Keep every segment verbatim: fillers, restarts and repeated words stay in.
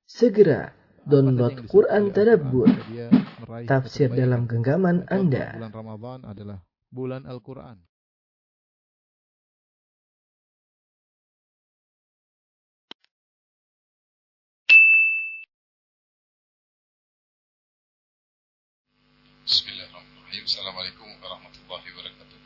Segera download Quran Tadabbur, tafsir dalam genggaman Anda. Bulan Ramadan adalah bulan Al-Quran. Bismillahirrahmanirrahim. Assalamualaikum warahmatullahi wabarakatuh.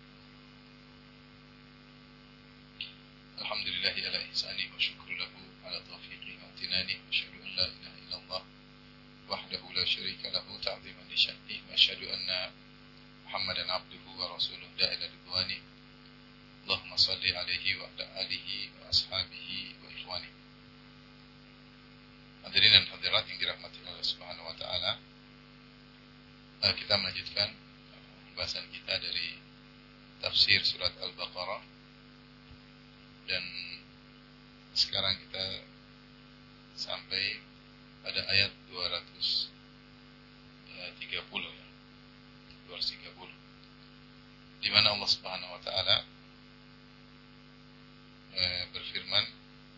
Alhamdulillahi ala ihsani wa syukru lahu ala taufiqi wa amtinani wa asyhadu an la ilaha illallah wahdahu la syarika lahu ta'ziman li sya'ni wa asyhadu anna Muhammadan abduhu wa rasuluhu da'ila ridwani. Allahumma salli alaihi wa ala alihi wa ashabihi wa ikhwani. Hadirin dan hadirat yang dirahmati Allah Subhanahu wa taala, kita melanjutkan pembahasan kita dari tafsir surat Al-Baqarah, dan sekarang kita sampai pada ayat dua ratus tiga puluh ya. dua ratus tiga puluh, di mana Allah Subhanahu wa taala eh, berfirman,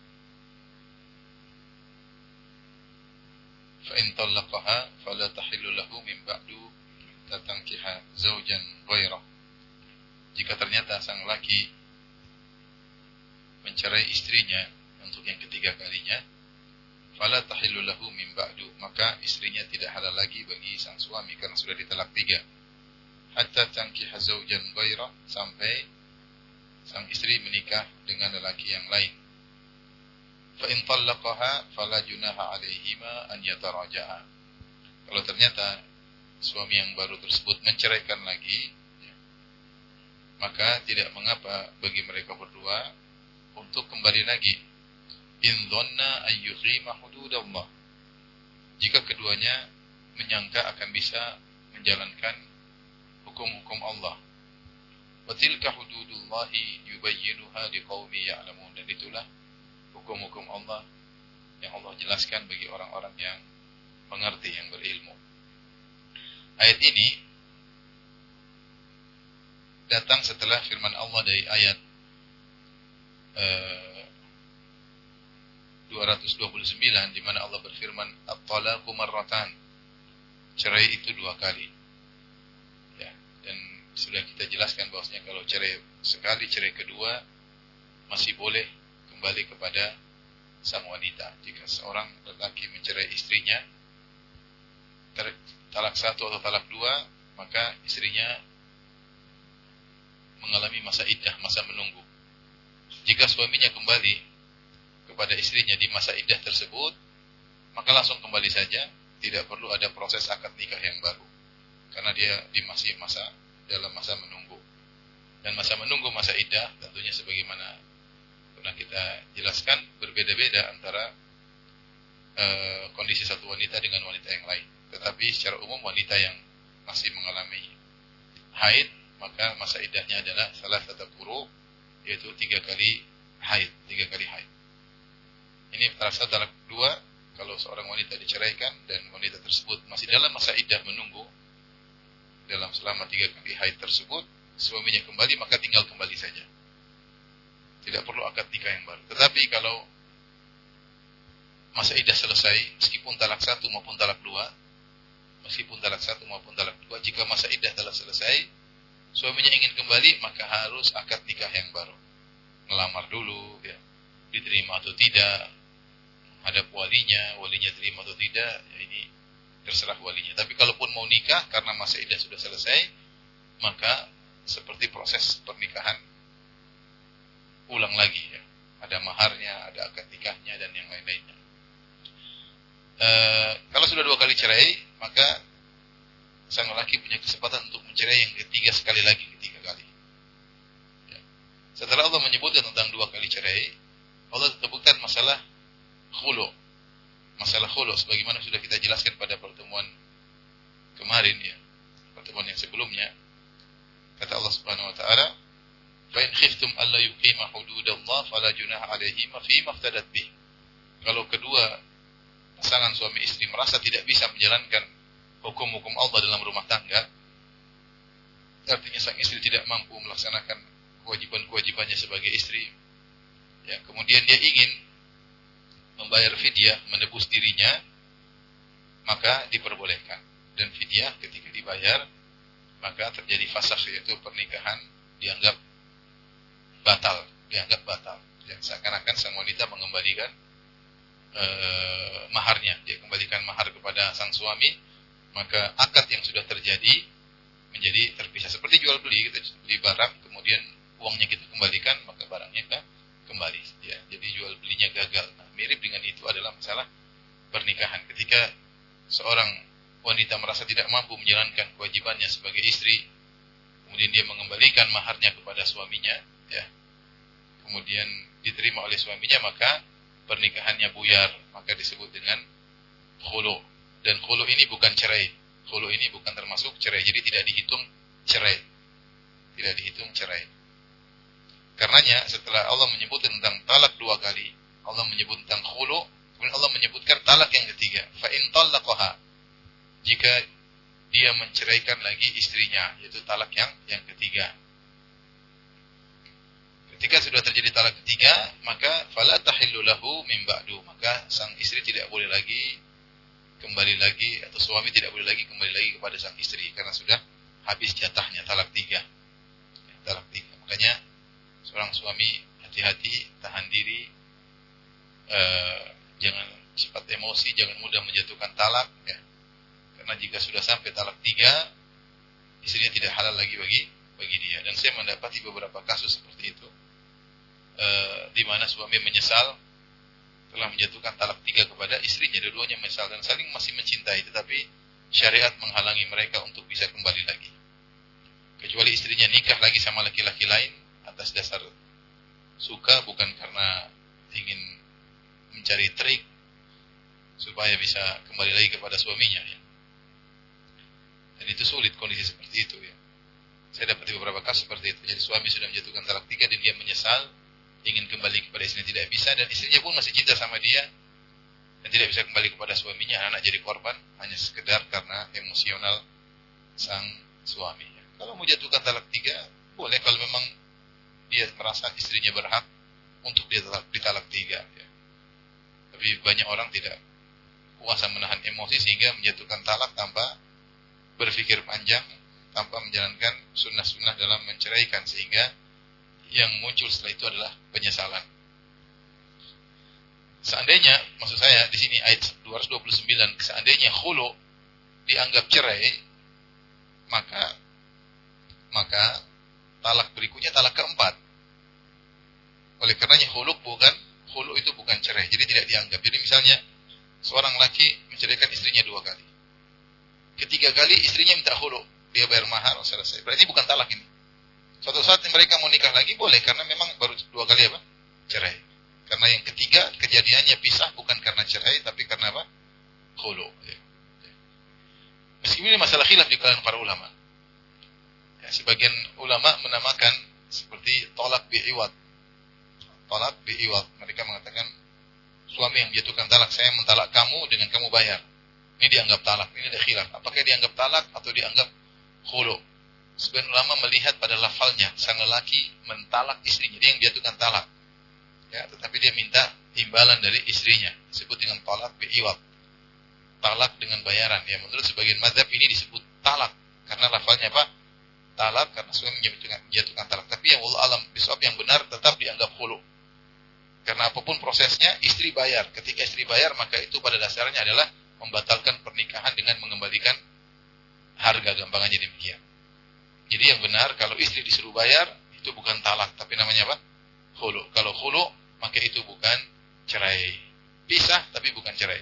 fa in talaqaha fala tahillu lahu min ba'du tatangkiha zaujan ghairah. Jika ternyata sang laki mencerai istrinya untuk yang ketiga kalinya, fala tahillu lahu min ba'du, maka istrinya tidak halal lagi bagi sang suami karena sudah ditalak tiga. Hatta tankiha zaujan ghairah, sampai sang istri menikah dengan lelaki yang lain. Fa in talaqaha fala junaha alaihima an yataraja'a. Kalau ternyata suami yang baru tersebut menceraikan lagi, ya, maka tidak mengapa bagi mereka berdua untuk kembali lagi. In dhanna ay yuqima hududallah, jika keduanya menyangka akan bisa menjalankan hukum-hukum Allah. Wa tilka hududullahi yubayyinuha liqaumi ya'lamun, dan itulah hukum-hukum Allah yang Allah jelaskan bagi orang-orang yang mengerti, yang berilmu. Ayat ini datang setelah firman Allah dari ayat uh, dua ratus dua puluh sembilan, di mana Allah berfirman, at-talaqu marratan, cerai itu dua kali. Ya, dan sudah kita jelaskan bahwasanya kalau cerai sekali, cerai kedua masih boleh kembali kepada sang wanita. Jika seorang lelaki mencerai istrinya ter- talak satu atau talak dua, maka istrinya mengalami masa iddah, masa menunggu. Jika suaminya kembali kepada istrinya di masa iddah tersebut, maka langsung kembali saja, tidak perlu ada proses akad nikah yang baru, karena dia di masih masa dalam masa menunggu. Dan masa menunggu, masa iddah, tentunya sebagaimana pernah kita jelaskan, berbeda-beda antara e, kondisi satu wanita dengan wanita yang lain. Tetapi secara umum wanita yang masih mengalami haid, maka masa iddahnya adalah salah satu quru, yaitu tiga kali haid, tiga kali haid. Ini terasa talak dua, kalau seorang wanita diceraikan dan wanita tersebut masih dalam masa iddah menunggu, dalam selama tiga kali haid tersebut, suaminya kembali, maka tinggal kembali saja, tidak perlu akad nikah yang baru. Tetapi kalau masa iddah selesai, meskipun talak satu maupun talak dua, meskipun talak satu maupun talak dua, jika masa iddah telah selesai, suaminya ingin kembali, maka harus akad nikah yang baru. Melamar dulu, ya, diterima atau tidak, hadap walinya, walinya terima atau tidak, ya ini terserah walinya. Tapi kalaupun mau nikah karena masa iddah sudah selesai, maka seperti proses pernikahan ulang lagi, ya. Ada maharnya, ada akad nikahnya, dan yang lain-lainnya. E, kalau sudah dua kali cerai, maka sang lelaki punya kesempatan untuk mencerai yang ketiga sekali lagi, ketiga kali. Ya. Setelah Allah menyebutkan tentang dua kali cerai, Allah sebutkan masalah khulu, masalah khulu, sebagaimana sudah kita jelaskan pada pertemuan kemarin, ya, pertemuan yang sebelumnya. Kata Allah Subhanahu wa taala, fa in khiftum alla yuqima hududallah fala junaha alaihima fi maftadat bih. Kalau kedua pasangan suami istri merasa tidak bisa menjalankan hukum-hukum Allah dalam rumah tangga, artinya sang istri tidak mampu melaksanakan kewajiban-kewajibannya sebagai istri, ya, kemudian dia ingin membayar fidyah, menebus dirinya, maka diperbolehkan. Dan fidyah ketika dibayar, maka terjadi fasakh, yaitu pernikahan dianggap batal, dianggap batal. Dan seakan-akan sang wanita mengembalikan eh, maharnya, dia kembalikan mahar kepada sang suami, maka akad yang sudah terjadi menjadi terpisah. Seperti jual beli, kita beli barang, kemudian uangnya kita kembalikan, maka barangnya kan kembali. Ya, jadi jual belinya gagal. Nah, mirip dengan itu adalah masalah pernikahan. Ketika seorang wanita merasa tidak mampu menjalankan kewajibannya sebagai istri, kemudian dia mengembalikan maharnya kepada suaminya, ya, kemudian diterima oleh suaminya, maka pernikahannya buyar, maka disebut dengan khulu. Dan khulu ini bukan cerai. Khulu ini bukan termasuk cerai, jadi tidak dihitung cerai. Tidak dihitung cerai. Karenanya setelah Allah menyebut tentang talak dua kali, Allah menyebut tentang khulu, kemudian Allah menyebutkan talak yang ketiga. Fa in talaqaha, jika dia menceraikan lagi istrinya, yaitu talak yang yang ketiga. Ketika sudah terjadi talak ketiga, maka fala tahillu lahu min ba'du, maka sang istri tidak boleh lagi kembali lagi, atau suami tidak boleh lagi kembali lagi kepada sang istri, karena sudah habis jatahnya talak tiga. Ya, talak tiga. Makanya seorang suami hati-hati, tahan diri, eh, jangan cepat emosi, jangan mudah menjatuhkan talak, ya. Karena jika sudah sampai talak tiga, istrinya tidak halal lagi bagi bagi dia. Dan saya mendapati beberapa kasus seperti itu, eh, di mana suami menyesal telah menjatuhkan talak tiga kepada istrinya, dua-duanya menyesal dan saling masih mencintai, tetapi syariat menghalangi mereka untuk bisa kembali lagi. Kecuali istrinya nikah lagi sama laki-laki lain atas dasar suka, bukan karena ingin mencari trik supaya bisa kembali lagi kepada suaminya, ya. Dan itu sulit kondisi seperti itu, ya. Saya dapat beberapa kasus seperti itu. Jadi suami sudah menjatuhkan talak tiga dan dia menyesal, ingin kembali kepada istrinya, tidak bisa, dan istrinya pun masih cinta sama dia dan tidak bisa kembali kepada suaminya. Anak jadi korban hanya sekedar karena emosional sang suami. Kalau mau jatuhkan talak tiga, boleh kalau memang dia merasa istrinya berhak untuk dia ditalak tiga, ya. Tapi banyak orang tidak kuasa menahan emosi sehingga menjatuhkan talak tanpa berpikir panjang, tanpa menjalankan sunnah-sunnah dalam menceraikan, sehingga yang muncul setelah itu adalah penyesalan. Seandainya, maksud saya di sini ayat dua ratus dua puluh sembilan, seandainya khulu dianggap cerai, maka maka talak berikutnya talak keempat. Oleh karenanya khulu bukan khulu itu bukan cerai, jadi tidak dianggap. Jadi misalnya seorang laki menceraikan istrinya dua kali. Ketiga kali istrinya minta khulu, dia bayar mahar, selesai. Berarti bukan talak ini. Suatu saat mereka mau nikah lagi boleh, karena memang baru dua kali apa? Cerai. Karena yang ketiga kejadiannya pisah bukan karena cerai, tapi karena apa? Khulu. Ya. Meskipun ini masalah khilaf di kalangan para ulama. Ya, sebagian ulama menamakan seperti tolak bi'iwad. Tolak bi'iwad. Mereka mengatakan suami yang menjatuhkan talak, saya mentalak kamu dengan kamu bayar. Ini dianggap talak. Ini ada khilaf. Apakah dianggap talak atau dianggap khulu? Sebagian ulama melihat pada lafalnya, sang lelaki mentalak istrinya, dia yang jatuhkan talak, ya, tetapi dia minta imbalan dari istrinya, disebut dengan talak bi'iwad, talak dengan bayaran. Ya, menurut sebagian mazhab ini disebut talak karena lafalnya apa? Talak, karena suami menjatuhkan talak. Tapi yang wallahu alam bisawab, yang benar tetap dianggap khulu. Karena apapun prosesnya, istri bayar. Ketika istri bayar, maka itu pada dasarnya adalah membatalkan pernikahan dengan mengembalikan harga, gampangannya demikian. Jadi yang benar, kalau istri disuruh bayar, itu bukan talak, tapi namanya apa? Khulu. Kalau khulu, maka itu bukan cerai. Pisah, tapi bukan cerai.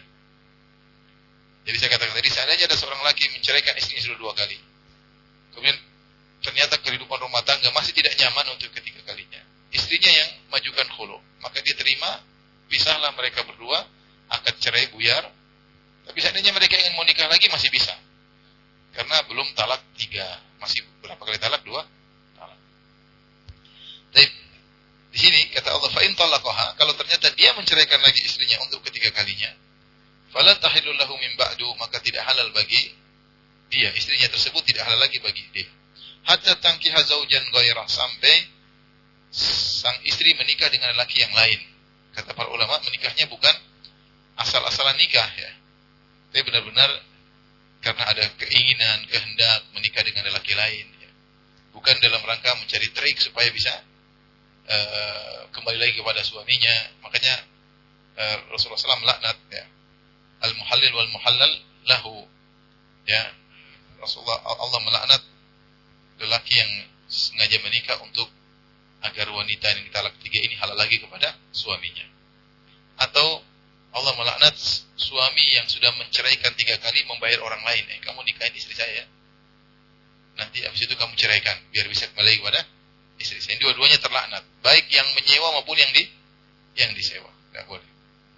Jadi saya katakan tadi, seandainya ada seorang laki menceraikan istrinya sudah dua kali, kemudian ternyata kehidupan rumah tangga masih tidak nyaman untuk ketiga kalinya, istrinya yang majukan khulu, maka dia terima, pisahlah mereka berdua, akad cerai buyar. Tapi seandainya mereka ingin mau nikah lagi, masih bisa. Karena belum talak tiga, masih berapa kali talak? Dua talak. Tapi di sini kata Allah, fa in talaqaha, kalau ternyata dia menceraikan lagi istrinya untuk ketiga kalinya, fala tahillu lahu min ba'du, maka tidak halal bagi dia, istrinya tersebut tidak halal lagi bagi dia. Hatta tankiha zaujan ghairah, sampai sang istri menikah dengan laki yang lain. Kata para ulama, menikahnya bukan asal-asalan nikah ya. Tapi benar-benar karena ada keinginan, kehendak menikah dengan lelaki lain ya. Bukan dalam rangka mencari trik supaya bisa uh, kembali lagi kepada suaminya. Makanya uh, Rasulullah shallallahu alaihi wasallam melaknat ya, al-muhallil wal muhallal lahu ya. Rasulullah Allah melaknat lelaki yang sengaja menikah untuk agar wanita yang ditalak tiga ini halal lagi kepada suaminya. Atau Allah melaknat suami yang sudah menceraikan tiga kali membayar orang lain. Eh, kamu nikahin istri saya, nanti habis itu kamu ceraikan biar bisa kembali kepada istri saya. Dua-duanya terlaknat, baik yang menyewa maupun yang di yang disewa. Tidak boleh.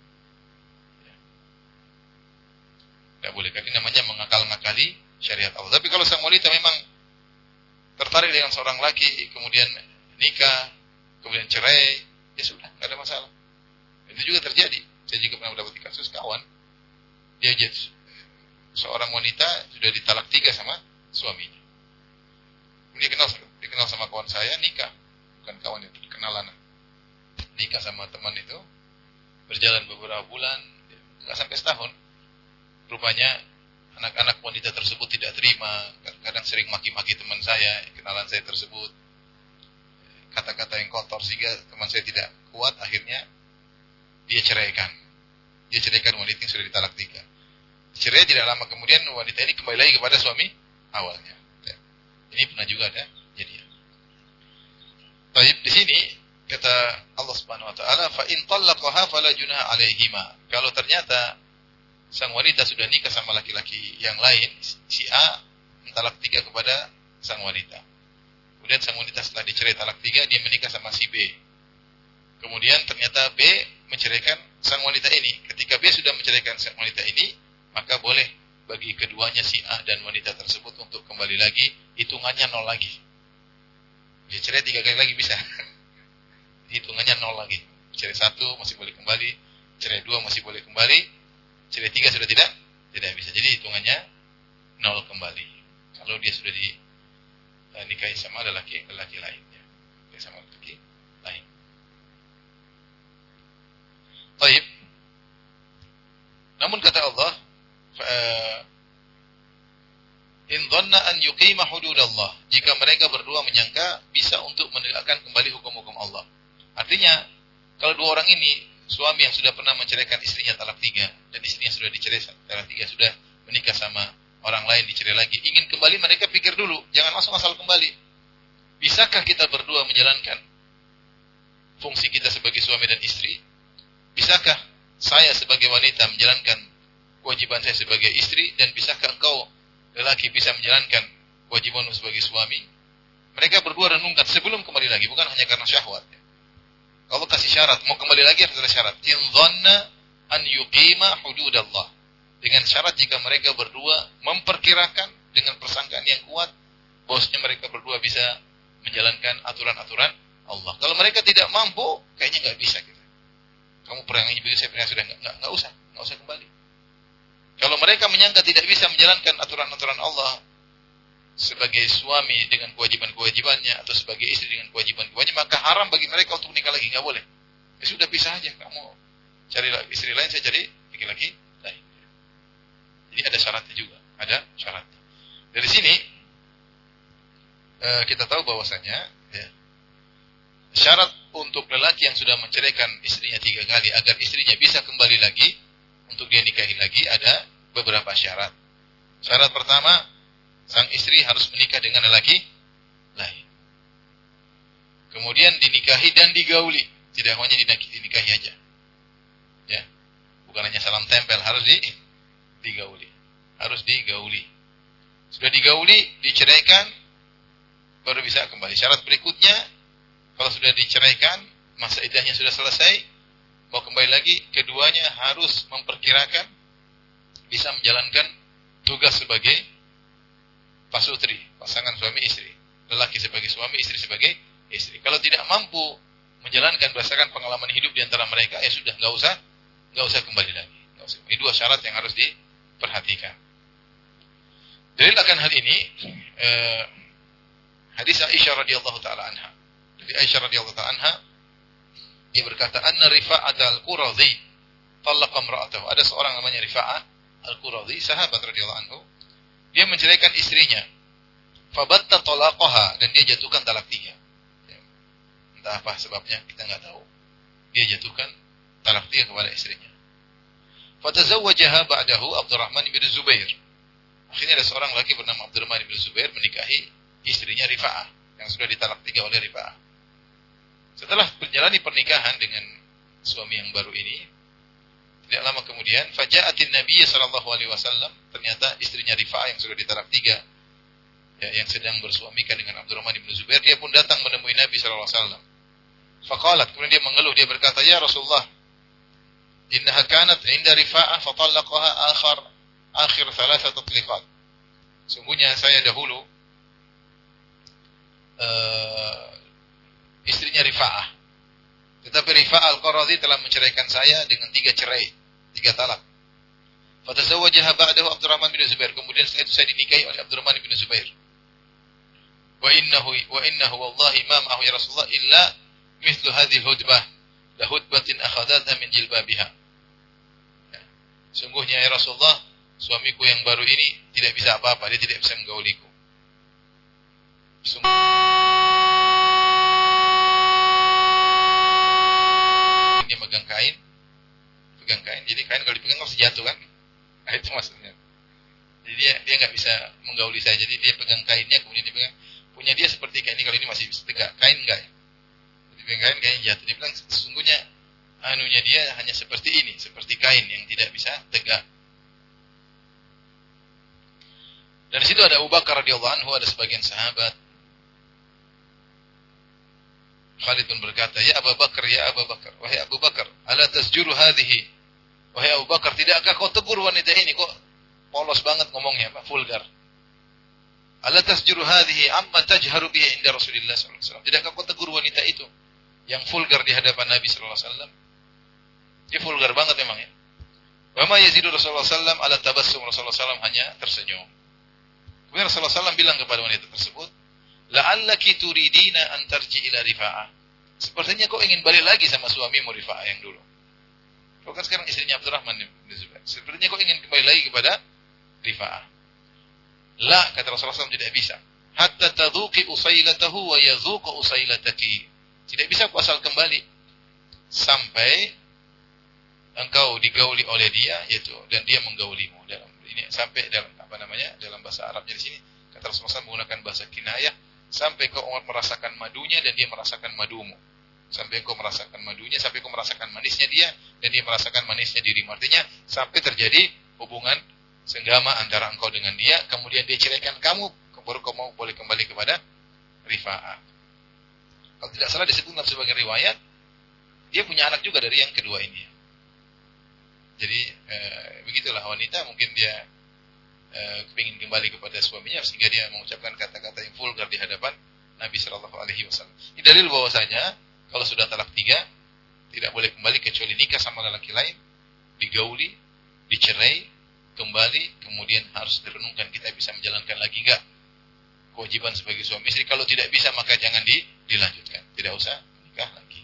Tidak boleh. Karena ini namanya mengakal-ngakali syariat Allah. Tapi kalau sang wanita memang tertarik dengan seorang laki, kemudian nikah, kemudian cerai, ya sudah, nggak ada masalah. Itu juga terjadi. Saya juga pernah mendapat kasus kawan, dia jadi seorang wanita sudah ditalak tiga sama suaminya. Dia kenal, dia kenal sama kawan saya, nikah, bukan kawan itu, kenalan. Nikah sama teman itu, berjalan beberapa bulan, nggak sampai setahun. Rupanya anak-anak wanita tersebut tidak terima, kadang sering maki-maki teman saya, kenalan saya tersebut, kata-kata yang kotor sehingga teman saya tidak kuat, akhirnya dia ceraikan. Dia ceraikan wanita yang sudah ditalak tiga. Cerai tidak lama kemudian wanita ini kembali lagi kepada suami awalnya. Ya. Ini pernah juga ada jadinya. Baik, di sini kata Allah Subhanahu wa taala, fa in talaqaha fala junaha alaihima. Kalau ternyata sang wanita sudah nikah sama laki-laki yang lain, si A mentalak tiga kepada sang wanita. Kemudian sang wanita setelah dicerai talak tiga, dia menikah sama si B. Kemudian ternyata B menceraikan sang wanita ini. Ketika B sudah menceraikan sang wanita ini, maka boleh bagi keduanya si A dan wanita tersebut untuk kembali lagi, hitungannya nol lagi. Dia cerai tiga kali lagi bisa. Hitungannya nol lagi. Cerai satu masih boleh kembali, cerai dua masih boleh kembali, cerai tiga sudah tidak tidak bisa. Jadi hitungannya nol kembali. Kalau dia sudah dinikahi sama lelaki lelaki lainnya, sama lelaki lain. Baik. Namun kata Allah, in dhanna an yuqima hududallah, jika mereka berdua menyangka bisa untuk menegakkan kembali hukum-hukum Allah. Artinya, kalau dua orang ini, suami yang sudah pernah menceraikan istrinya talak tiga, dan istrinya sudah dicerai talak tiga, sudah menikah sama orang lain, dicerai lagi, ingin kembali, mereka pikir dulu, jangan langsung asal kembali. Bisakah kita berdua menjalankan fungsi kita sebagai suami dan istri? Bisakah saya sebagai wanita menjalankan kewajiban saya sebagai istri, dan bisakah engkau lelaki bisa menjalankan kewajibanmu sebagai suami? Mereka berdua renungkan sebelum kembali lagi, bukan hanya karena syahwat. Allah kasih syarat, mau kembali lagi harus ada syarat. In dhanna an yuqima hududallah. Dengan syarat jika mereka berdua memperkirakan dengan persangkaan yang kuat, bahwasanya mereka berdua bisa menjalankan aturan-aturan Allah. Kalau mereka tidak mampu, kayaknya nggak bisa kita. Kamu pernah ini begitu, saya pernah sudah nggak nggak usah, nggak usah kembali. Kalau mereka menyangka tidak bisa menjalankan aturan-aturan Allah sebagai suami dengan kewajiban-kewajibannya atau sebagai istri dengan kewajiban-kewajibannya, maka haram bagi mereka untuk menikah lagi, nggak boleh. Ya sudah, pisah aja. Kamu cari istri lain, saya cari laki-laki lain. Jadi ada syaratnya juga, ada syaratnya. Dari sini kita tahu bahwasanya ya, syarat untuk lelaki yang sudah menceraikan istrinya tiga kali agar istrinya bisa kembali lagi untuk dia nikahi lagi, ada beberapa syarat. Syarat pertama, sang istri harus menikah dengan lelaki lain. Kemudian dinikahi dan digauli, tidak hanya dinikahi aja. Ya. Bukan hanya salam tempel, harus di, digauli. Harus digauli. Sudah digauli, diceraikan, baru bisa kembali. Syarat berikutnya, kalau sudah diceraikan, masa iddahnya sudah selesai, mau kembali lagi, keduanya harus memperkirakan bisa menjalankan tugas sebagai pasutri, pasangan suami istri. Lelaki sebagai suami, istri sebagai istri. Kalau tidak mampu menjalankan berdasarkan pengalaman hidup di antara mereka, ya sudah, nggak usah, nggak usah kembali lagi. Nggak usah. Ini dua syarat yang harus diperhatikan. Dalil akan hal ini, eh, hadis Aisyah radhiyallahu taala anha. Dari Aisyah radhiyallahu taala anha, dia berkata, "Anna Rifa'at al-Qurazi talaqa imra'atahu. Ada seorang namanya Rifa'ah Al-Quradhi, sahabat radhiyallahu anhu. Dia menceraikan istrinya. Fabatta talaqaha, dan dia jatuhkan talak tiga. Ya. Entah apa sebabnya, kita enggak tahu. Dia jatuhkan talak tiga kepada istrinya. Fatazawwajaha ba'dahu Abdurrahman bin Zubair. Akhirnya ada seorang lagi bernama Abdurrahman bin Zubair menikahi istrinya Rifa'ah yang sudah ditalak tiga oleh Rifa'ah. Setelah menjalani pernikahan dengan suami yang baru ini, tidak lama kemudian, faja'atin Nabi sallallahu alaihi wasallam, ternyata istrinya Rifa'ah yang sudah ditalak tiga, ya, yang sedang bersuamikan dengan Abdurrahman bin Zubair, dia pun datang menemui Nabi sallallahu alaihi wasallam. Faqalat, kemudian dia mengeluh, dia berkata, "Ya Rasulullah, innaha kanat 'inda Rifa'ah fa talaqaha akhir akhir thalathah tatliqat." Sungguhnya saya dahulu uh, istrinya Rifa'ah, tetapi Rifa'ah Al-Quradhi telah menceraikan saya dengan tiga cerai, tiga talak. Fatazawwajaha ba'dahu Abdurrahman bin Zubair. Kemudian setelah itu saya dinikahi oleh Abdurrahman bin Zubair. Wa innahu wa innahu wallahi ma ma'ahu ya Rasulullah illa mithlu hadhihi al-hudbah, la hudbatin akhadhatha min jilbabiha. Ya. Sungguhnya ya Rasulullah, suamiku yang baru ini tidak bisa apa-apa, dia tidak bisa menggauliku. Sungguh dia megang kain, pegang kain, jadi kain kalau dipegang harus jatuh kan? Nah, itu maksudnya. Jadi dia dia nggak bisa menggauli saya, jadi dia pegang kainnya kemudian dia pegang. Punya dia seperti kain ini, kalau ini masih tegak, kain enggak ya? Jadi pegang kain, kain jatuh. Dia bilang sesungguhnya anunya dia hanya seperti ini, seperti kain yang tidak bisa tegak. Dan di situ ada Abu Bakar radhiyallahu anhu, ada sebagian sahabat. Khalid pun berkata, "Ya Abu Bakar, ya Abu Bakar, wahai Abu Bakar, ala tasjuru hadhihi?" Wahai Abu Bakar, tidakkah kau tegur wanita ini? Kok polos banget ngomongnya, Pak, vulgar. Ala tasjuru hadhihi amma tajharu bihi inda Rasulillah sallallahu alaihi wasallam. Tidakkah kau tegur wanita itu yang vulgar di hadapan Nabi sallallahu alaihi wasallam? Dia vulgar banget memang ya. Wa ma yazidu Rasulullah sallallahu alaihi wasallam ala tabassum, Rasulullah sallallahu alaihi wasallam hanya tersenyum. Kemudian Rasulullah sallallahu alaihi wasallam bilang kepada wanita tersebut, "La'allaki turidina an tarji ila Rifa'ah." Sepertinya kau ingin balik lagi sama suamimu Rifa'ah yang dulu. Kau kan sekarang istrinya Abdurrahman bin Zubair. Sepertinya kau ingin kembali lagi kepada Rifa'ah. La, kata Rasulullah sallallahu alaihi wasallam, tidak bisa. Hatta tadhuqi usailatahu wa yadhuqa usailataki. Tidak bisa kau asal kembali sampai engkau digauli oleh dia, yaitu dan dia menggaulimu. Dalam ini sampai dalam apa namanya? Dalam bahasa Arabnya di sini kata Rasulullah sallallahu alaihi wasallam menggunakan bahasa kinayah, sampai kau merasakan madunya dan dia merasakan madumu. Sampai kau merasakan madunya, sampai kau merasakan manisnya dia dan dia merasakan manisnya dirimu. Artinya sampai terjadi hubungan senggama antara engkau dengan dia, kemudian dia ceraikan kamu, baru kau mau boleh kembali kepada Rifa'ah. Kalau tidak salah disebut dalam sebagian riwayat, dia punya anak juga dari yang kedua ini. Jadi eh, begitulah wanita, mungkin dia eh, ingin kembali kepada suaminya sehingga dia mengucapkan kata-kata yang vulgar di hadapan Nabi Shallallahu Alaihi Wasallam. Ini dalil bahwasanya kalau sudah talak tiga tidak boleh kembali kecuali nikah sama lelaki lain, digauli, dicerai, kembali, kemudian harus direnungkan kita bisa menjalankan lagi enggak kewajiban sebagai suami istri. Kalau tidak bisa maka jangan di, dilanjutkan, tidak usah nikah lagi.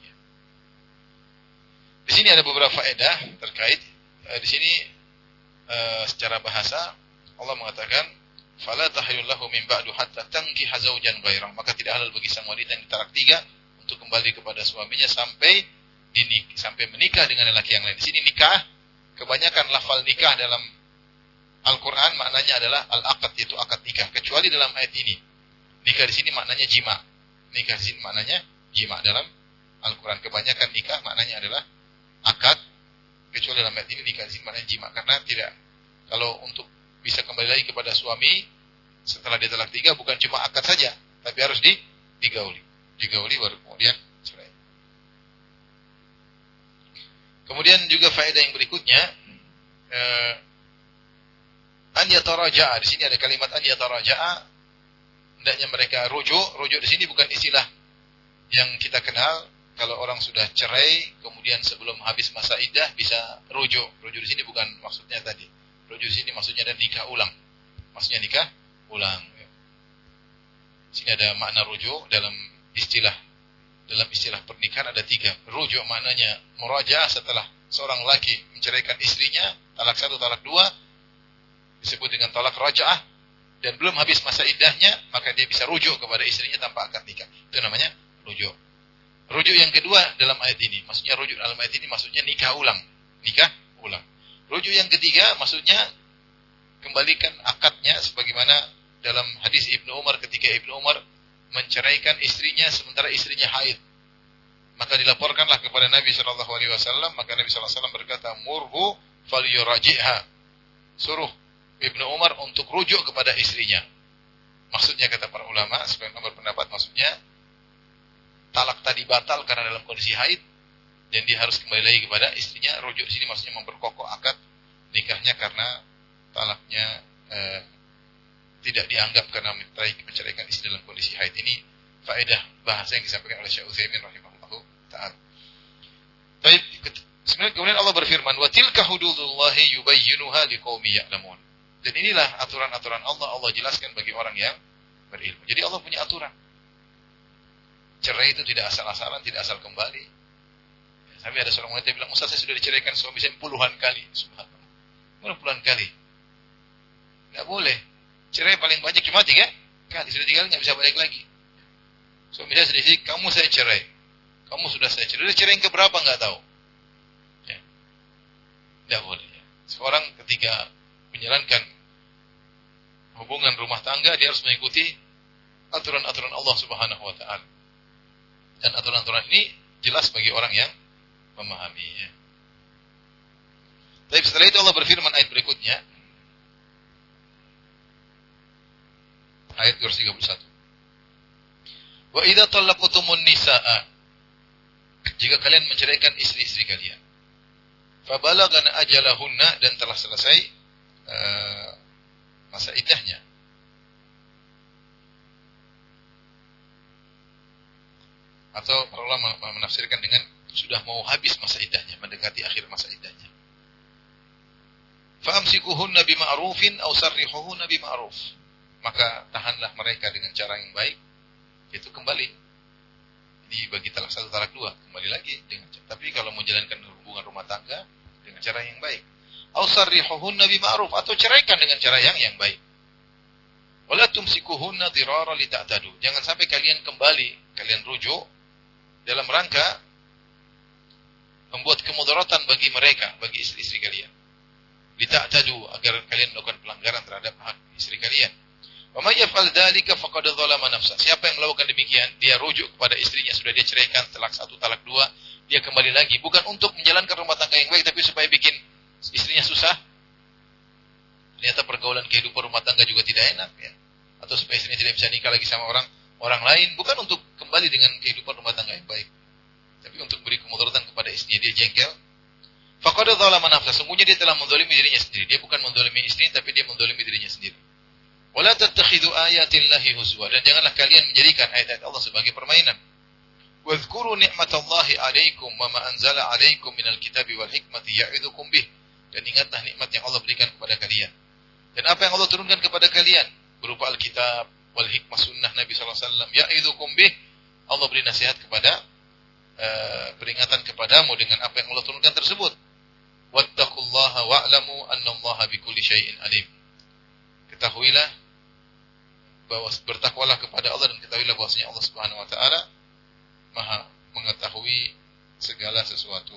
Di sini ada beberapa faedah terkait eh, di sini eh, secara bahasa Allah mengatakan fala tahillul lahu min ba'du hatta tankiha zawjan ghairah, maka tidak halal bagi sang wanita yang ditalak tiga untuk kembali kepada suaminya sampai dinik sampai menikah dengan lelaki yang lain. Di sini nikah, kebanyakan lafal nikah dalam Al-Quran maknanya adalah al-aqad, yaitu akad nikah. Kecuali dalam ayat ini, nikah di sini maknanya jima. Nikah di sini maknanya jima dalam Al-Quran. Kebanyakan nikah maknanya adalah akad, kecuali dalam ayat ini nikah di sini maknanya jima. Karena tidak, kalau untuk bisa kembali lagi kepada suami setelah dia talak tiga bukan cuma akad saja, tapi harus di, digauli. Digauli baru kemudian cerai. Kemudian juga faedah yang berikutnya, eh, an yataraja'a. Di sini ada kalimat an yataraja'a, hendaknya mereka rujuk. Rujuk di sini bukan istilah yang kita kenal. Kalau orang sudah cerai, kemudian sebelum habis masa iddah bisa rujuk. Rujuk di sini bukan maksudnya tadi. Rujuk di sini maksudnya ada nikah ulang. Maksudnya nikah ulang. Di sini ada makna rujuk dalam istilah dalam istilah pernikahan ada tiga. Rujuk maknanya murajaah setelah seorang laki menceraikan istrinya, talak satu, talak dua, disebut dengan talak raja'ah, dan belum habis masa iddahnya, maka dia bisa rujuk kepada istrinya tanpa akad nikah. Itu namanya rujuk. Rujuk yang kedua dalam ayat ini, maksudnya rujuk dalam ayat ini maksudnya nikah ulang. Nikah ulang. Rujuk yang ketiga maksudnya kembalikan akadnya sebagaimana dalam hadis Ibnu Umar ketika Ibnu Umar menceraikan istrinya sementara istrinya haid. Maka dilaporkanlah kepada Nabi shallallahu alaihi wasallam, maka Nabi shallallahu alaihi wasallam berkata, "Murhu falyuraji'ha." Suruh Ibnu Umar untuk rujuk kepada istrinya. Maksudnya kata para ulama, sebagian berpendapat maksudnya talak tadi batal karena dalam kondisi haid dan dia harus kembali lagi kepada istrinya. Rujuk di sini maksudnya memperkokoh akad nikahnya karena talaknya eh, tidak dianggap karena menceraikan istri dalam kondisi haid. Ini faedah bahasa yang disampaikan oleh Syekh Utsaimin rahimahullahu ta'ala. Baik, kemudian Allah berfirman, "Wa tilka hududullahi yubayyinuha liqaumin ya'lamun." Dan inilah aturan-aturan Allah, Allah jelaskan bagi orang yang berilmu. Jadi Allah punya aturan. Cerai itu tidak asal-asalan, tidak asal kembali. Sampai ada seorang wanita yang bilang, "Ustaz, saya sudah diceraikan suami saya puluhan kali." Subhanallah. Mana puluhan kali? Enggak boleh. Cerai paling banyak cuma tiga kali. Sudah tiga kali enggak bisa balik lagi. Suami saya sedih, "Kamu saya cerai." Kamu sudah saya cerai. Sudah cerai yang keberapa enggak tahu. Ya. Enggak boleh. Ya. Seorang ketika menjalankan hubungan rumah tangga, dia harus mengikuti aturan-aturan Allah Subhanahu wa taala. Dan aturan-aturan ini jelas bagi orang yang memahaminya. Tapi setelah itu Allah berfirman ayat berikutnya, ayat dua ratus tiga puluh satu. Wa idza talaqtumun nisaa, jika kalian menceraikan istri-istri kalian, fabalagana ajalahunna, dan telah selesai uh, masa iddahnya. Atau para ulama menafsirkan dengan sudah mau habis masa iddahnya, mendekati akhir masa iddahnya. Fa'amsikuhunna bima'rufin aw sarrihuhunna bima'ruf. Maka tahanlah mereka dengan cara yang baik, itu kembali. Ini bagi talak satu, talak dua, kembali lagi dengan cara. Tapi kalau menjalankan hubungan rumah tangga dengan cara yang baik. Aw sarrihuhunna bima'ruf, atau ceraikan dengan cara yang yang baik. Wala tumsikuhunna dirara lita'tadu. Jangan sampai kalian kembali, kalian rujuk dalam rangka membuat kemudaratan bagi mereka, bagi istri-istri kalian. Lita'tadu, agar kalian melakukan pelanggaran terhadap hak istri kalian. Wa may yaf'al dzalika faqad dzalama nafsah. Siapa yang melakukan demikian, dia rujuk kepada istrinya, sudah dia ceraikan talak satu, talak dua, dia kembali lagi bukan untuk menjalankan rumah tangga yang baik, tapi supaya bikin istrinya susah. Ternyata pergaulan kehidupan rumah tangga juga tidak enak, ya. Atau supaya istrinya tidak bisa nikah lagi sama orang orang lain, bukan untuk kembali dengan kehidupan rumah tangga yang baik, tapi untuk beri kemudaratan kepada istrinya, dia jengkel. Faqad dzalama nafsah, sungguhnya dia telah menzalimi dirinya sendiri. Dia bukan menzalimi istrinya, tapi dia menzalimi dirinya sendiri. Wala tattakhidhu ayatillahi huzwa, dan janganlah kalian menjadikan ayat-ayat Allah sebagai permainan. Wadhkuru ni'matallahi 'alaikum wa ma anzala 'alaikum minal kitabi wal hikmati ya'idzukum bih, dan ingatlah nikmat yang Allah berikan kepada kalian dan apa yang Allah turunkan kepada kalian berupa Alkitab wal hikmah, sunnah Nabi sallallahu alaihi wasallam. Ya'idzukum bih, Allah beri nasihat kepada uh, peringatan kepadamu dengan apa yang Allah turunkan tersebut. Wattaqullaha wa'lamu annallaha bikulli syai'in alim. Ketahuilah bahwa bertakwalah kepada Allah, dan ketahuilah bahwasanya Allah Subhanahu wa taala Maha mengetahui segala sesuatu.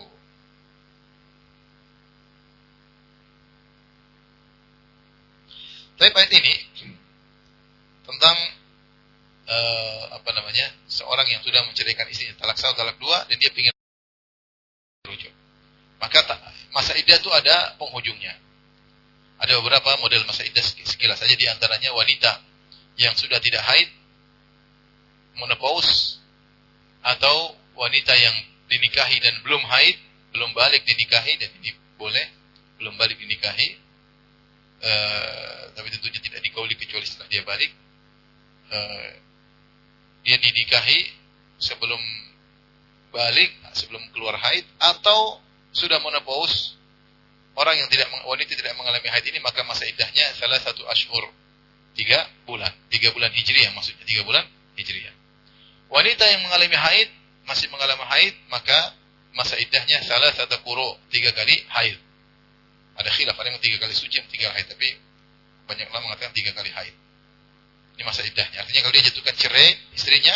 Tapi ayat ini tentang uh, apa namanya, seorang yang sudah menceraikan istrinya talak satu, talak dua, dan dia ingin rujuk. Maka masa iddah itu ada penghujungnya. Ada beberapa model masa iddah, sekilas saja, di antaranya wanita yang sudah tidak haid, menopause, atau wanita yang dinikahi dan belum haid, belum balik dinikahi, dan ini boleh belum balik dinikahi. Uh, tapi tentunya tidak dikauli kecuali setelah dia balik. Uh, dia dinikahi sebelum balik, sebelum keluar haid, atau sudah menopause. Orang yang tidak, wanita tidak mengalami haid ini, maka masa iddahnya salah satu ashur, tiga bulan, tiga bulan hijriyah, maksudnya tiga bulan hijriyah. Wanita yang mengalami haid, masih mengalami haid, maka masa iddahnya salah satu quru, tiga kali haid. Ada khilaf, ada yang tiga kali suci, tiga kali haid, tapi banyak ulama mengatakan tiga kali haid. Ini masa iddahnya. Artinya kalau dia jatuhkan cerai istrinya,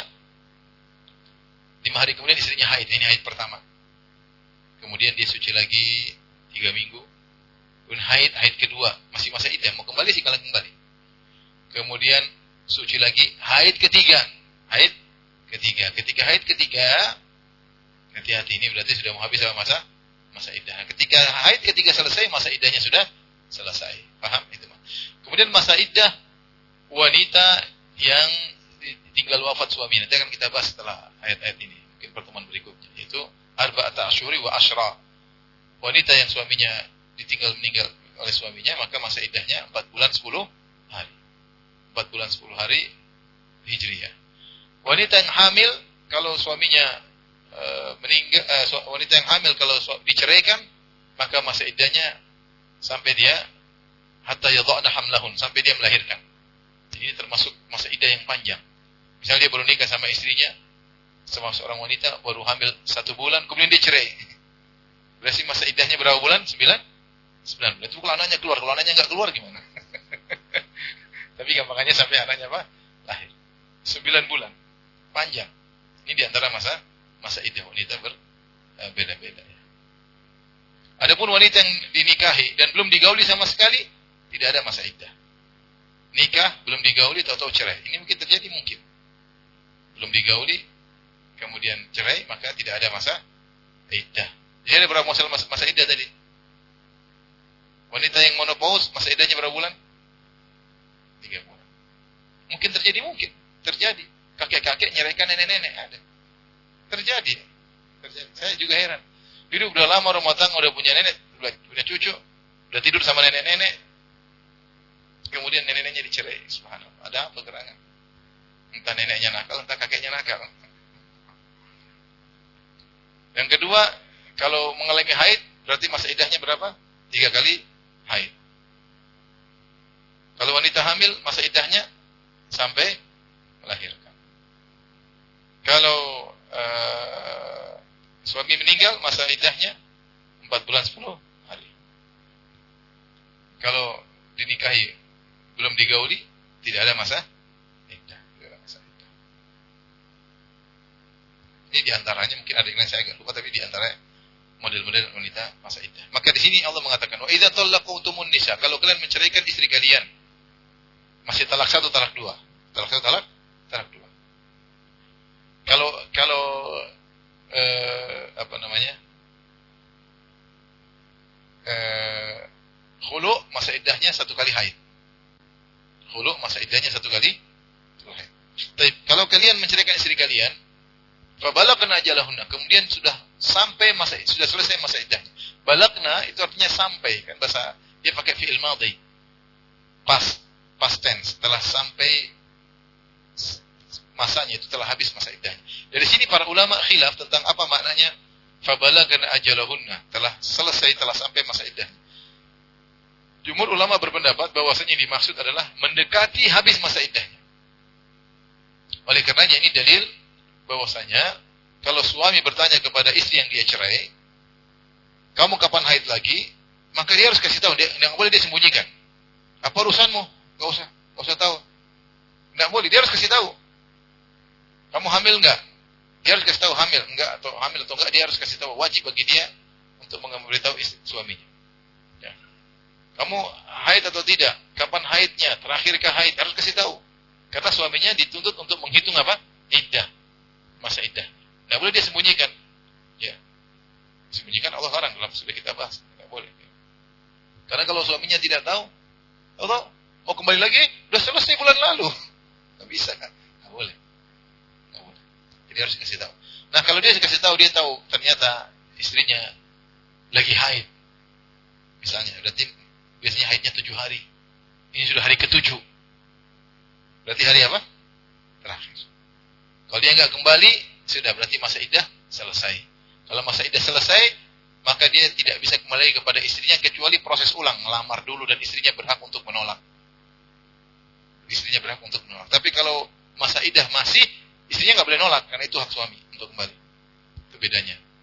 lima hari kemudian istrinya haid. Ini haid pertama. Kemudian dia suci lagi tiga minggu. Kemudian haid, haid kedua, masih masa iddah, mau kembali sih kalau kembali. Kemudian suci lagi, haid ketiga, haid ketiga. Ketika haid ketiga, hati-hati, ini berarti sudah mau habis sama masa masa iddah. Ketika haid ketiga selesai, masa iddahnya sudah selesai. Paham itu? Kemudian masa iddah wanita yang tinggal wafat suami. Nanti akan kita bahas setelah ayat-ayat ini, mungkin pertemuan berikutnya. Itu arba'ata asyuri wa asyra. Wanita yang suaminya ditinggal meninggal oleh suaminya, maka masa iddahnya empat bulan sepuluh hari. empat bulan sepuluh hari Hijriah. Wanita yang hamil kalau suaminya e, meninggal, e, wanita yang hamil kalau diceraikan, maka masa iddahnya sampai dia hatta yadha'na hamlahun, sampai dia melahirkan. Ini termasuk masa iddah yang panjang. Misalnya dia baru nikah sama istrinya, sama seorang wanita baru hamil satu bulan, kemudian dia cerai. Berarti masa iddahnya berapa bulan? Sembilan? Sembilan bulan. Itu kalau anaknya keluar, kalau anaknya nggak keluar gimana? Tapi gampangannya sampai anaknya apa? Lahir. Sembilan bulan. Panjang. Ini diantara masa masa iddah wanita berbeda-beda. Ya. Adapun wanita yang dinikahi dan belum digauli sama sekali, tidak ada masa iddah. Nikah, belum digauli, tahu-tahu cerai. Ini mungkin terjadi, mungkin. Belum digauli, kemudian cerai, maka tidak ada masa iddah. Jadi ada berapa masa, masa, masa iddah tadi? Wanita yang menopause, masa iddahnya berapa bulan? Tiga bulan. Mungkin terjadi, mungkin. Terjadi. Kakek-kakek nyeraikan nenek-nenek, ada. Terjadi. Terjadi. Saya juga heran. Hidup udah lama rumah tangga, udah punya nenek, udah punya cucu, udah tidur sama nenek-nenek. Kemudian nenek-neneknya dicerai. Subhanallah. Ada apa gerangan? Entah neneknya nakal, entah kakeknya nakal. Yang kedua, kalau mengalami haid, berarti masa iddahnya berapa? Tiga kali haid. Kalau wanita hamil, masa iddahnya sampai melahirkan. Kalau uh, suami meninggal, masa iddahnya empat bulan sepuluh hari. Kalau dinikahi belum digauli, tidak ada masa iddah. Tidak ada masa iddah. Ini diantaranya, mungkin ada yang lain saya agak lupa, tapi diantara model-model wanita masa iddah. Maka di sini Allah mengatakan, wa idza talaqtumun nisa, kalau kalian menceraikan istri kalian, masih talak satu, talak dua, talak satu, talak, talak dua. Kalau kalau eh, apa namanya, eh, khulu, masa iddahnya satu kali haid. Khulu, masa iddahnya satu kali haid. Tapi kalau kalian menceraikan istri kalian, fabalagna ajalahunna, kemudian sudah sampai masa, sudah selesai masa iddahnya. Balagna itu artinya sampai, kan bahasa dia pakai fi'il madhi, past past tense, telah sampai masanya, itu telah habis masa iddahnya. Dari sini para ulama khilaf tentang apa maknanya fabalagna ajalahunna, telah selesai, telah sampai masa iddahnya. Jumhur ulama berpendapat bahwasanya yang dimaksud adalah mendekati habis masa iddahnya. Oleh karenanya ini dalil bahwasanya kalau suami bertanya kepada istri yang dia cerai, kamu kapan haid lagi? Maka dia harus kasih tahu, dia enggak boleh dia sembunyikan. Apa urusanmu? Enggak usah, enggak usah tahu. Enggak boleh, dia harus kasih tahu. Kamu hamil enggak? Dia harus kasih tahu hamil enggak, atau hamil atau enggak, dia harus kasih tahu. Wajib bagi dia untuk memberitahu istri, suaminya. Ya. Kamu haid atau tidak? Kapan haidnya? Terakhirkah haid? Harus kasih tahu. Karena suaminya dituntut untuk menghitung apa? Iddah. Masa iddah. Tidak boleh dia sembunyikan. Ya. Sembunyikan Allah larang, dalam sudah kita bahas. Tidak boleh. Karena kalau suaminya tidak tahu, tahu mau kembali lagi, sudah selesai bulan lalu. Tidak bisa kan? Tidak boleh. Tidak boleh. Jadi harus kasih tahu. Nah kalau dia kasih tahu, dia tahu ternyata istrinya lagi haid. Misalnya, berarti biasanya haidnya tujuh hari. Ini sudah hari ketujuh. Berarti hari apa? Terakhir. Kalau dia nggak kembali, sudah berarti masa iddah selesai. Kalau masa iddah selesai, maka dia tidak bisa kembali kepada istrinya kecuali proses ulang, melamar dulu dan istrinya berhak untuk menolak. Istrinya berhak untuk menolak. Tapi kalau masa iddah masih, istrinya nggak boleh nolak karena itu hak suami untuk kembali. Itu bedanya.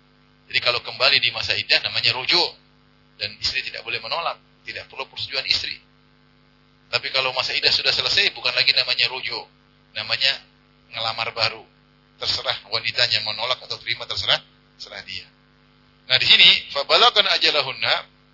Jadi kalau kembali di masa iddah namanya rujuk. Dan istri tidak boleh menolak. Tidak perlu persetujuan istri. Tapi kalau masa iddah sudah selesai, bukan lagi namanya rujuk. Namanya ngelamar baru. Terserah wanitanya menolak atau terima, terserah terserah dia. Nah di sini, fabalaghan ajalahunna,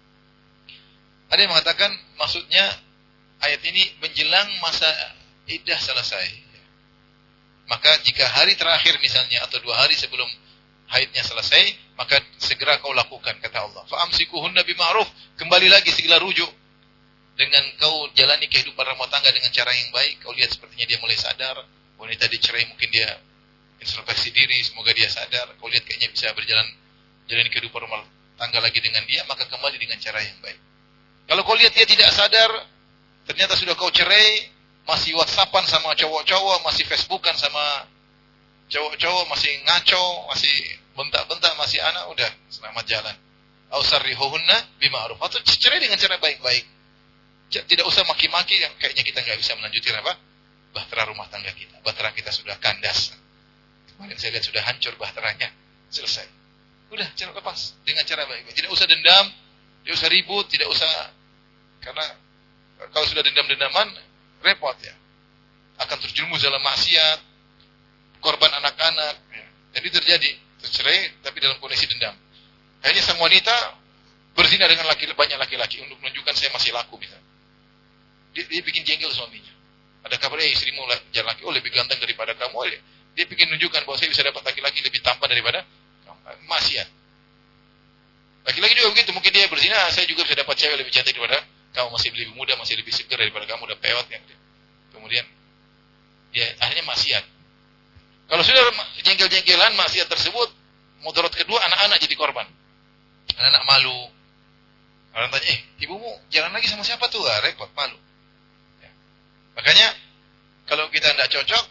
ada yang mengatakan maksudnya ayat ini menjelang masa iddah selesai. Maka jika hari terakhir misalnya atau dua hari sebelum haidnya selesai, maka segera kau lakukan, kata Allah. Fa'amsikuhunna bima'ruf, kembali lagi segera rujuk dengan kau jalani kehidupan rumah tangga dengan cara yang baik. Kau lihat sepertinya dia mulai sadar, wanita dicerai mungkin dia introspeksi diri, semoga dia sadar. Kau lihat kayaknya bisa berjalan jalani kehidupan rumah tangga lagi dengan dia, maka kembali dengan cara yang baik. Kalau kau lihat dia tidak sadar, ternyata sudah kau cerai, masih WhatsAppan sama cowok-cowok, masih Facebookan sama cowok-cowok, masih ngaco, masih bentak-bentak, masih anak, udah selamat jalan. Ausarrihuhunna bima'ruf, atau cerai dengan cara baik-baik. Tidak usah maki-maki, yang kayaknya kita nggak bisa melanjutkan apa? Bahtera rumah tangga kita. Bahtera kita sudah kandas. Kemarin saya lihat sudah hancur bahteranya. Selesai. Udah, cara lepas dengan cara baik-baik. Tidak usah dendam, tidak usah ribut, tidak usah, karena kalau sudah dendam-dendaman repot ya. Akan terjerumus dalam maksiat, korban anak-anak. Ya. Jadi terjadi tercerai tapi dalam kondisi dendam. Akhirnya sang wanita berzina dengan laki, banyak laki-laki untuk menunjukkan saya masih laku misalnya. Dia, dia bikin jengkel suaminya. Ada kabar, eh istrimu jalan laki, oh lebih ganteng daripada kamu. Oh, dia bikin menunjukkan bahwa saya bisa dapat laki-laki lebih tampan daripada kamu. Maksiat. Laki-laki juga begitu, mungkin dia berzina, saya juga bisa dapat cewek lebih cantik daripada kamu, masih lebih muda, masih lebih seger daripada kamu, udah pewat ya. Kemudian dia akhirnya maksiat. Kalau sudah jengkel-jengkelan maksiat tersebut, mudarat kedua, anak-anak jadi korban. Anak-anak malu. Orang tanya, eh ibumu jalan lagi sama siapa tuh? Ah, repot, malu. Ya. Makanya kalau kita tidak cocok,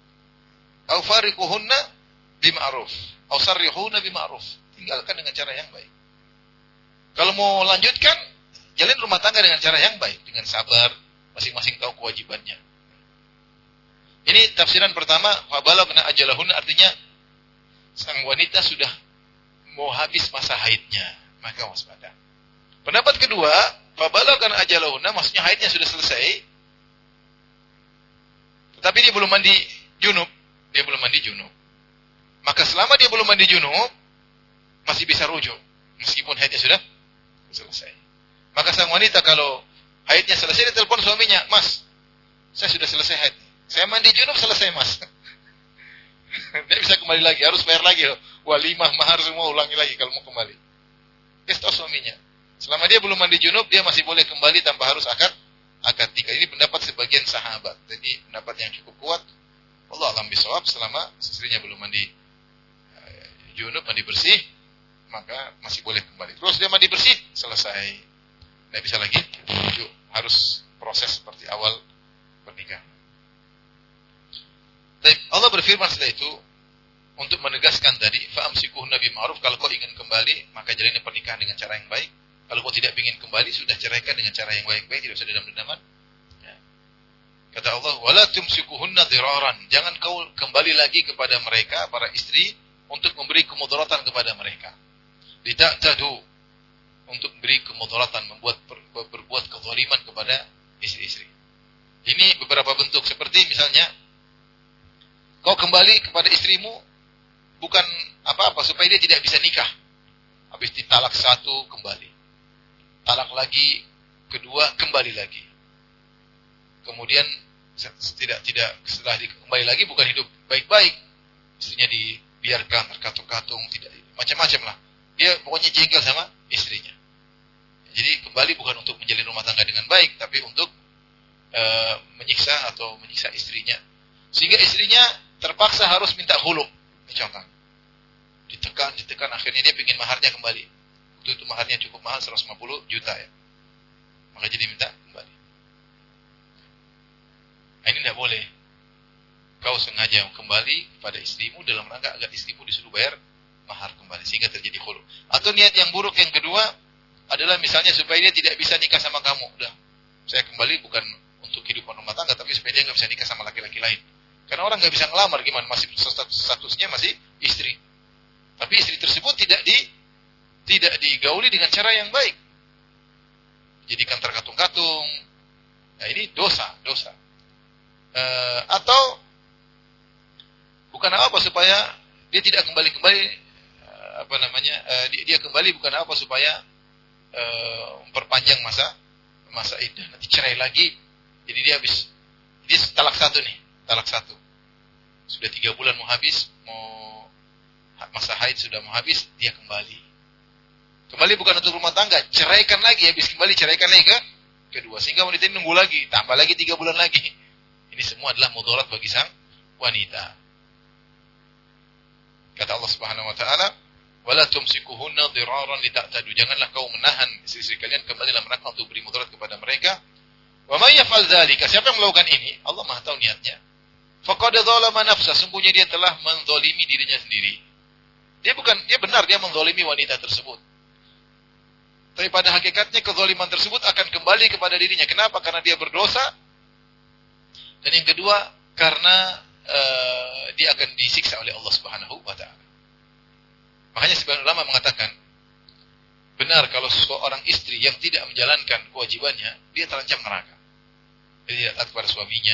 au fariquhunna bima'ruf, au sarrihunna bima'ruf. Tinggalkan dengan cara yang baik. Kalau mau lanjutkan, jalin rumah tangga dengan cara yang baik, dengan sabar, masing-masing tahu kewajibannya. Ini tafsiran pertama, fabalaghna ajalahunna, artinya sang wanita sudah mau habis masa haidnya, maka waspada. Pendapat kedua, fabalaghna ajalahunna, maksudnya haidnya sudah selesai, tetapi dia belum mandi junub, dia belum mandi junub. Maka selama dia belum mandi junub, masih bisa rujuk, meskipun haidnya sudah selesai. Maka sang wanita kalau haidnya selesai, dia telepon suaminya, mas, saya sudah selesai haid. Saya mandi junub selesai mas. Dia bisa kembali lagi, harus bayar lagi loh. Walimah, mahar semua ulangi lagi kalau mau kembali. Dia tahu suaminya. Selama dia belum mandi junub, dia masih boleh kembali tanpa harus akad akad nikah. Ini pendapat sebagian sahabat. Jadi pendapat yang cukup kuat. Allah alam bisawab, selama istrinya belum mandi junub, mandi bersih, maka masih boleh kembali. Terus dia mandi bersih, selesai. Tidak bisa lagi rujuk. Harus proses seperti awal pernikahan. Allah berfirman setelah itu untuk menegaskan tadi, fa'amsikuhunna bima'ruf, kalau kau ingin kembali maka jalani pernikahan dengan cara yang baik. Kalau kau tidak ingin kembali, sudah ceraikan dengan cara yang baik-baik, tidak usah dendam-dendaman. Ya. Kata Allah, wala tumsikuhunna diraran, jangan kau kembali lagi kepada mereka para istri untuk memberi kemudaratan kepada mereka. Lita'tadu, untuk memberi kemudaratan, membuat ber, berbuat kezaliman kepada istri-istri. Ini beberapa bentuk, seperti misalnya kau kembali kepada istrimu bukan apa-apa, supaya dia tidak bisa nikah. Habis ditalak satu, kembali. Talak lagi, kedua, kembali lagi. Kemudian tidak tidak setelah kembali lagi bukan hidup baik-baik. Istrinya dibiarkan terkatung-katung, tidak macam-macam lah. Dia pokoknya jengkel sama istrinya. Jadi kembali bukan untuk menjalin rumah tangga dengan baik, tapi untuk e, menyiksa atau menyiksa istrinya. Sehingga istrinya terpaksa harus minta khulu. Ini contoh. Ditekan, ditekan, akhirnya dia ingin maharnya kembali. Itu, itu maharnya cukup mahal, seratus lima puluh juta ya. Maka jadi minta kembali. Nah, ini tidak boleh. Kau sengaja kembali kepada istrimu dalam rangka agar istrimu disuruh bayar mahar kembali, sehingga terjadi khulu. Atau niat yang buruk yang kedua adalah misalnya supaya dia tidak bisa nikah sama kamu. Udah, saya kembali bukan untuk kehidupan rumah tangga, tapi supaya dia nggak bisa nikah sama laki-laki lain. Karena orang nggak bisa ngelamar, gimana? Masih statusnya masih istri. Tapi istri tersebut tidak di tidak digauli dengan cara yang baik. Jadikan terkatung-katung. Nah, ini dosa, dosa. E, atau bukan apa supaya dia tidak kembali-kembali e, apa namanya? E, dia, dia kembali bukan apa supaya e, memperpanjang masa masa iddah, nanti cerai lagi. Jadi dia habis dia talak satu nih, talak satu. Sudah tiga bulan mau habis, mau masa haid sudah mau habis, dia kembali. Kembali bukan untuk rumah tangga, ceraikan lagi, habis kembali ceraikan lagi ke kedua. Sehingga wanita ini nunggu lagi, tambah lagi tiga bulan lagi. Ini semua adalah mudarat bagi sang wanita. Kata Allah Subhanahu wa taala, "Wala tumsikuhunna dhiraran lita'tadu." Janganlah kau menahan istri-istri kalian kembali dalam rangka untuk beri mudarat kepada mereka. Wa may yaf'al dzalika, siapa yang melakukan ini? Allah Maha tahu niatnya. Faqad dzalama nafsa, sungguhnya dia telah menzalimi dirinya sendiri. Dia bukan dia benar dia menzalimi wanita tersebut. Tapi pada hakikatnya kezaliman tersebut akan kembali kepada dirinya. Kenapa? Karena dia berdosa. Dan yang kedua, karena uh, dia akan disiksa oleh Allah Subhanahu wa taala. Makanya sebagian ulama mengatakan, benar kalau seorang istri yang tidak menjalankan kewajibannya, dia terancam neraka. Dia tidak taat kepada suaminya,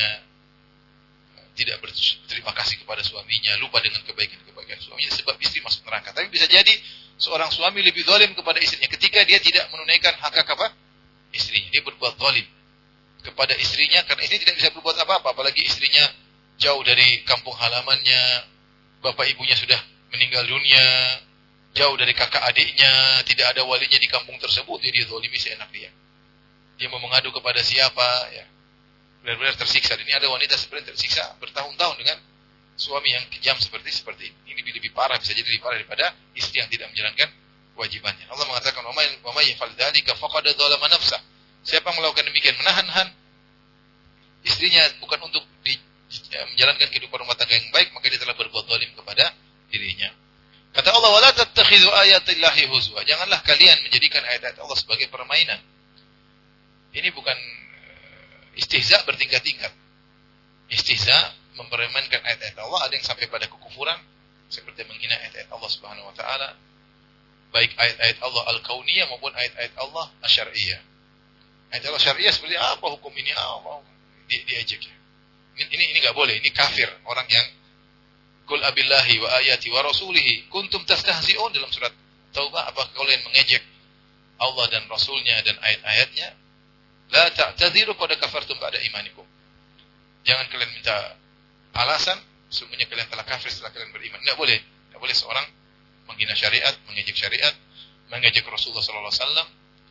tidak berterima kasih kepada suaminya, lupa dengan kebaikan-kebaikan suaminya, sebab istri masuk neraka. Tapi bisa jadi seorang suami lebih zalim kepada istrinya ketika dia tidak menunaikan hak-hak apa? Istrinya. Dia berbuat zalim kepada istrinya karena istri tidak bisa berbuat apa-apa, apalagi istrinya jauh dari kampung halamannya, bapak ibunya sudah meninggal dunia, jauh dari kakak adiknya, tidak ada walinya di kampung tersebut, jadi dia zalimi seenak dia. Dia mau mengadu kepada siapa, ya. Benar-benar tersiksa. Dan ini ada wanita sebenarnya tersiksa bertahun-tahun dengan suami yang kejam seperti seperti ini. Ini lebih, lebih parah, bisa jadi lebih parah daripada istri yang tidak menjalankan kewajibannya. Allah mengatakan, "Wa may yaf'al dzalika faqad dzalama nafsah." Siapa yang melakukan demikian, menahan-nahan istrinya bukan untuk di, ya, menjalankan kehidupan rumah tangga yang baik, maka dia telah berbuat zalim kepada dirinya. Kata Allah, "Wala tattakhidhu ayatillahi huzwa." Janganlah kalian menjadikan ayat-ayat Allah sebagai permainan. Ini bukan istihza bertingkat-tingkat. Istihza mempermainkan ayat-ayat Allah, ada yang sampai pada kekufuran seperti menghina ayat-ayat Allah Subhanahu wa taala, baik ayat-ayat Allah al-kauniyah maupun ayat-ayat Allah asy-syar'iyyah. Ayat Allah syar'iyyah seperti apa hukum ini, apa di diajak ya. Ini ini ini enggak boleh, ini kafir orang yang qul abillahi wa ayati wa rasulihi kuntum tastahzi'un dalam surat Taubah, apakah kalian mengejek Allah dan Rasulnya dan ayat-ayatnya? La ta'tadhiru qad kafartum ba'da imanikum. Jangan kalian minta alasan, sesungguhnya kalian telah kafir setelah kalian beriman. Enggak boleh. Enggak boleh seorang menghina syariat, mengejek syariat, mengejek Rasulullah sallallahu alaihi wasallam,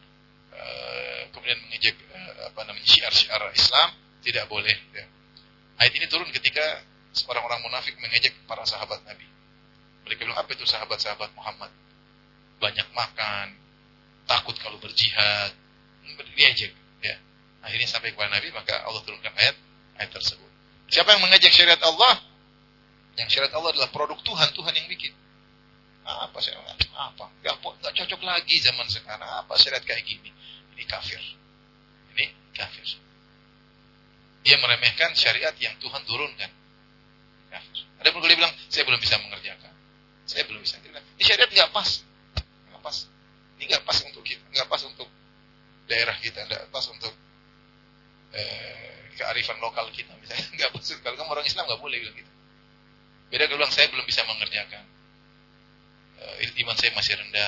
uh, kemudian mengejek uh, apa namanya syiar-syiar Islam, tidak boleh ya. Ayat ini turun ketika seorang orang munafik mengejek para sahabat Nabi. Mereka bilang, apa itu sahabat-sahabat Muhammad? Banyak makan, takut kalau berjihad, diejek. Ya. Akhirnya sampai kepada Nabi, maka Allah turunkan ayat ayat tersebut. Siapa yang mengejek syariat Allah? Yang syariat Allah adalah produk Tuhan, Tuhan yang bikin. Apa syariat? Apa? Gak, gak cocok lagi zaman sekarang. Apa syariat kayak gini? Ini kafir. Ini kafir. Dia meremehkan syariat yang Tuhan turunkan. Kafir. Ada pun dia bilang, saya belum bisa mengerjakan. Saya belum bisa. Dia bilang, ini syariat gak pas. Gak pas. Ini gak pas untuk kita. Gak pas untuk daerah kita, tidak pas untuk eh, kearifan lokal kita misalnya, nggak pas. Kalau kamu orang Islam nggak boleh bilang gitu. Beda kalau bilang saya belum bisa mengerjakan, eh, iman saya masih rendah,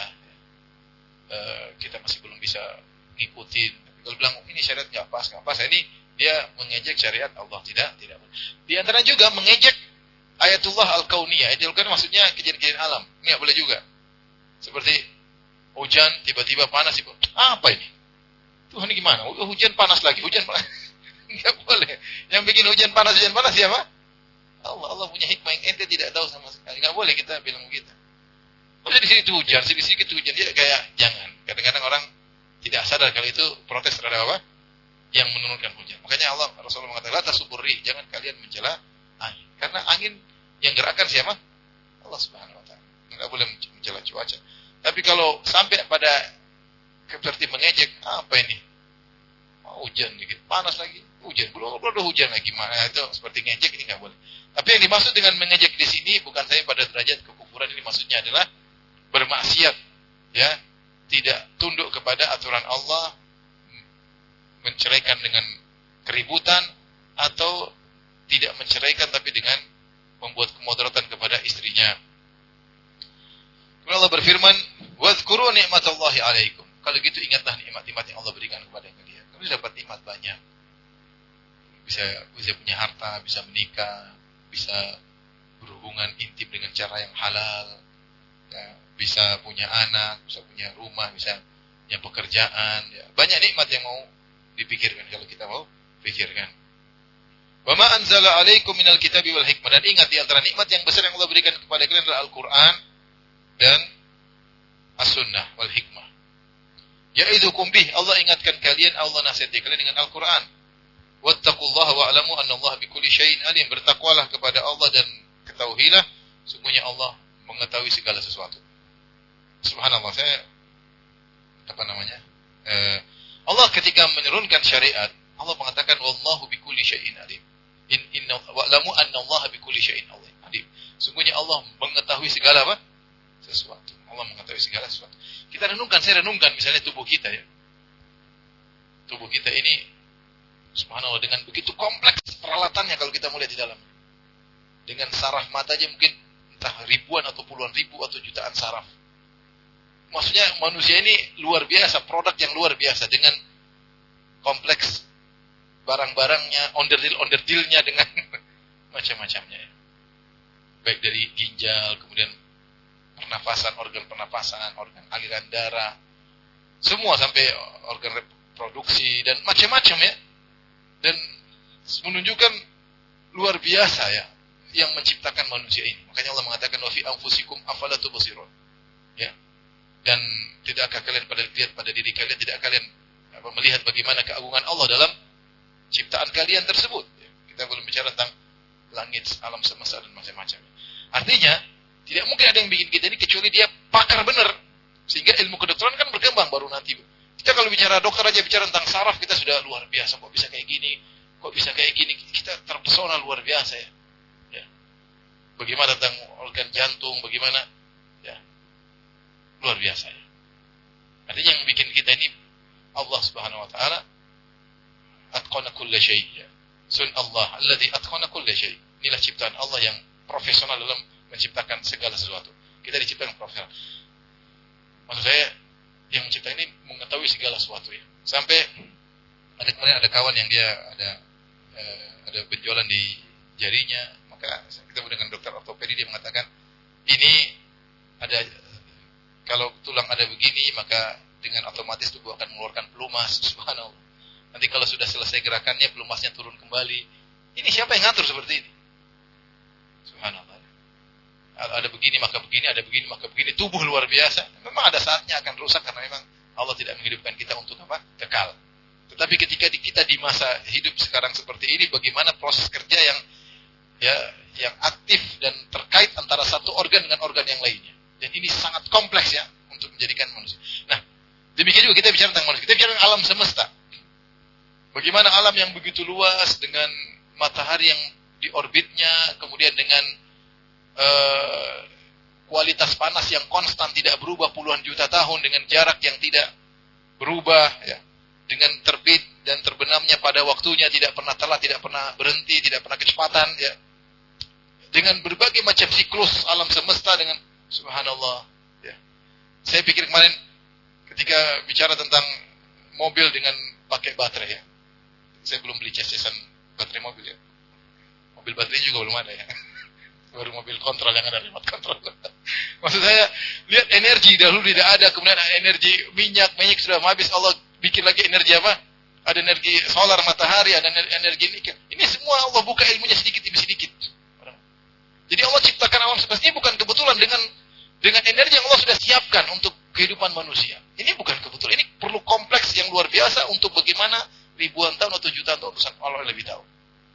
eh, kita masih belum bisa ngikutin. Kalau bilang ini syariat nggak pas, nggak pas, ini dia mengejek syariat Allah, tidak, tidak. Di antara juga mengejek ayatullah al-kauniyah. Ayatullah kan maksudnya kejadian-kejadian alam, ini nggak boleh juga. Seperti hujan tiba-tiba panas, tiba apa ini? Tuhan ini gimana? Hujan panas lagi, hujan panas. Enggak boleh. Yang bikin hujan panas, hujan panas siapa? Allah. Allah punya hikmah yang ente tidak tahu sama sekali. Enggak boleh kita bilang begitu. Oh, di sini itu hujan, di sini itu hujan. Dia kayak jangan. Kadang-kadang orang tidak sadar kalau itu protes terhadap apa? Yang menurunkan hujan. Makanya Allah Rasulullah mengatakan, "La tasuburi," jangan kalian mencela angin. Karena angin yang gerakkan siapa? Allah Subhanahu wa taala. Enggak boleh mencela cuaca. Tapi kalau sampai pada seperti mengejek, apa ini? Oh, hujan dikit, panas lagi, hujan, belum belum hujan lagi, mana itu seperti ngejek, ini nggak boleh. Tapi yang dimaksud dengan mengejek di sini bukan saya pada derajat kekufuran, ini maksudnya adalah bermaksiat, ya, tidak tunduk kepada aturan Allah, menceraikan dengan keributan, atau tidak menceraikan tapi dengan membuat kemudaratan kepada istrinya. Allah berfirman, "Wadhkuru ni'matallahi 'alaikum." Kalau gitu ingatlah nikmat-nikmat yang Allah berikan kepada kalian. Kalian dapat nikmat banyak. Bisa bisa punya harta, bisa menikah, bisa berhubungan intim dengan cara yang halal, ya, bisa punya anak, bisa punya rumah, bisa punya pekerjaan, ya. Banyak nikmat yang mau dipikirkan kalau kita mau pikirkan. Wa ma anzala 'alaikum minal kitabi wal hikmah. Dan ingat, di antara nikmat yang besar yang Allah berikan kepada kalian adalah Al-Qur'an dan As-Sunnah wal hikmah. Ya'idukum bih, Allah ingatkan kalian, Allah nasihati kalian dengan Al-Qur'an. Wattaqullaha wa'lamu annallaha bikulli syai'in alim. Bertakwalah kepada Allah dan ketahuilah sungguhnya Allah mengetahui segala sesuatu. Subhanallah, saya apa namanya? Eh, Allah ketika menurunkan syariat, Allah mengatakan wallahu bikulli syai'in alim. In inna wa'lamu annallaha bikulli syai'in alim. Sungguhnya Allah mengetahui segala apa? Sesuatu. Allah mengetahui segala sesuatu. Kita renungkan, saya renungkan misalnya tubuh kita ya. Tubuh kita ini subhanallah dengan begitu kompleks peralatannya kalau kita mulai di dalam. Dengan saraf mata aja mungkin entah ribuan atau puluhan ribu atau jutaan saraf. Maksudnya manusia ini luar biasa, produk yang luar biasa dengan kompleks barang-barangnya, onderdil-onderdilnya dengan macam-macamnya. Baik dari ginjal, kemudian pernafasan, organ pernafasan, organ aliran darah, semua sampai organ reproduksi dan macam-macam ya. Dan menunjukkan luar biasa ya yang menciptakan manusia ini. Makanya Allah mengatakan wa fi anfusikum afala tubsirun. Ya. Dan tidakkah kalian pada lihat pada diri kalian, tidak kalian apa, melihat bagaimana keagungan Allah dalam ciptaan kalian tersebut. Ya. Kita belum bicara tentang langit, alam semesta dan macam-macam. Artinya tidak mungkin ada yang bikin kita ini kecuali dia pakar benar. Sehingga ilmu kedokteran kan berkembang baru nanti. Kita kalau bicara dokter aja bicara tentang saraf kita sudah luar biasa. Kok bisa kayak gini? Kok bisa kayak gini? Kita terpesona luar biasa ya. Ya. Bagaimana tentang organ jantung? Bagaimana? Ya. Luar biasa ya. Artinya yang bikin kita ini Allah Subhanahu Wa Taala atqana kulla syai'. Ya. Sun Allah alladzi atqana kulla syai'. Inilah ciptaan Allah yang profesional dalam menciptakan segala sesuatu. Kita diciptakan profesional. Maksud saya yang mencipta ini mengetahui segala sesuatu ya. Sampai ada kemarin ada kawan yang dia ada eh, ada benjolan di jarinya, maka kita dengan dokter ortopedi dia mengatakan ini ada kalau tulang ada begini maka dengan otomatis tubuh akan mengeluarkan pelumas. Subhanallah. Nanti kalau sudah selesai gerakannya pelumasnya turun kembali. Ini siapa yang ngatur seperti ini? Subhanallah. Ada begini maka begini, ada begini maka begini. Tubuh luar biasa. Memang ada saatnya akan rusak karena memang Allah tidak menghidupkan kita untuk apa? Kekal. Tetapi ketika kita di masa hidup sekarang seperti ini, bagaimana proses kerja yang ya yang aktif dan terkait antara satu organ dengan organ yang lainnya. Dan ini sangat kompleks ya untuk menjadikan manusia. Nah, demikian juga kita bicara tentang manusia. Kita bicara tentang alam semesta. Bagaimana alam yang begitu luas dengan matahari yang di orbitnya, kemudian dengan Uh, kualitas panas yang konstan tidak berubah puluhan juta tahun dengan jarak yang tidak berubah ya, dengan terbit dan terbenamnya pada waktunya tidak pernah telat, tidak pernah berhenti, tidak pernah kecepatan ya, dengan berbagai macam siklus alam semesta dengan subhanallah ya. Saya pikir kemarin ketika bicara tentang mobil dengan pakai baterai ya, saya belum beli cas-casan baterai mobil ya, mobil baterai juga belum ada ya. Baru mobil kontrol yang ada remote control. Maksud saya, lihat energi dahulu tidak ada, kemudian energi minyak, minyak sudah habis, Allah bikin lagi energi apa? Ada energi solar, matahari, ada energi nikel. Ini semua Allah buka ilmunya sedikit demi sedikit. Jadi Allah ciptakan alam semesta ini bukan kebetulan dengan dengan energi yang Allah sudah siapkan untuk kehidupan manusia. Ini bukan kebetulan, ini perlu kompleks yang luar biasa untuk bagaimana ribuan tahun atau jutaan tahun Allah lebih tahu.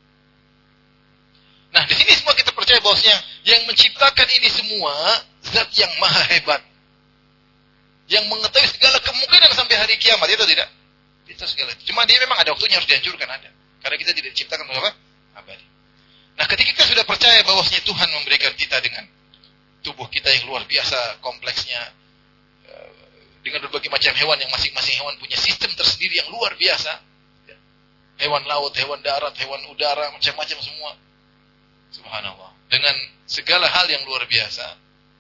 Nah, di sini semua kita percaya bahwasanya yang menciptakan ini semua zat yang maha hebat. Yang mengetahui segala kemungkinan sampai hari kiamat, itu tidak? Itu segala. Cuma dia memang ada waktunya harus dihancurkan, ada. Karena kita tidak diciptakan untuk apa? Abadi. Nah, ketika kita sudah percaya bahwasanya Tuhan memberikan kita dengan tubuh kita yang luar biasa kompleksnya, dengan berbagai macam hewan yang masing-masing hewan punya sistem tersendiri yang luar biasa. Hewan laut, hewan darat, hewan udara, macam-macam semua. Subhanallah. Dengan segala hal yang luar biasa,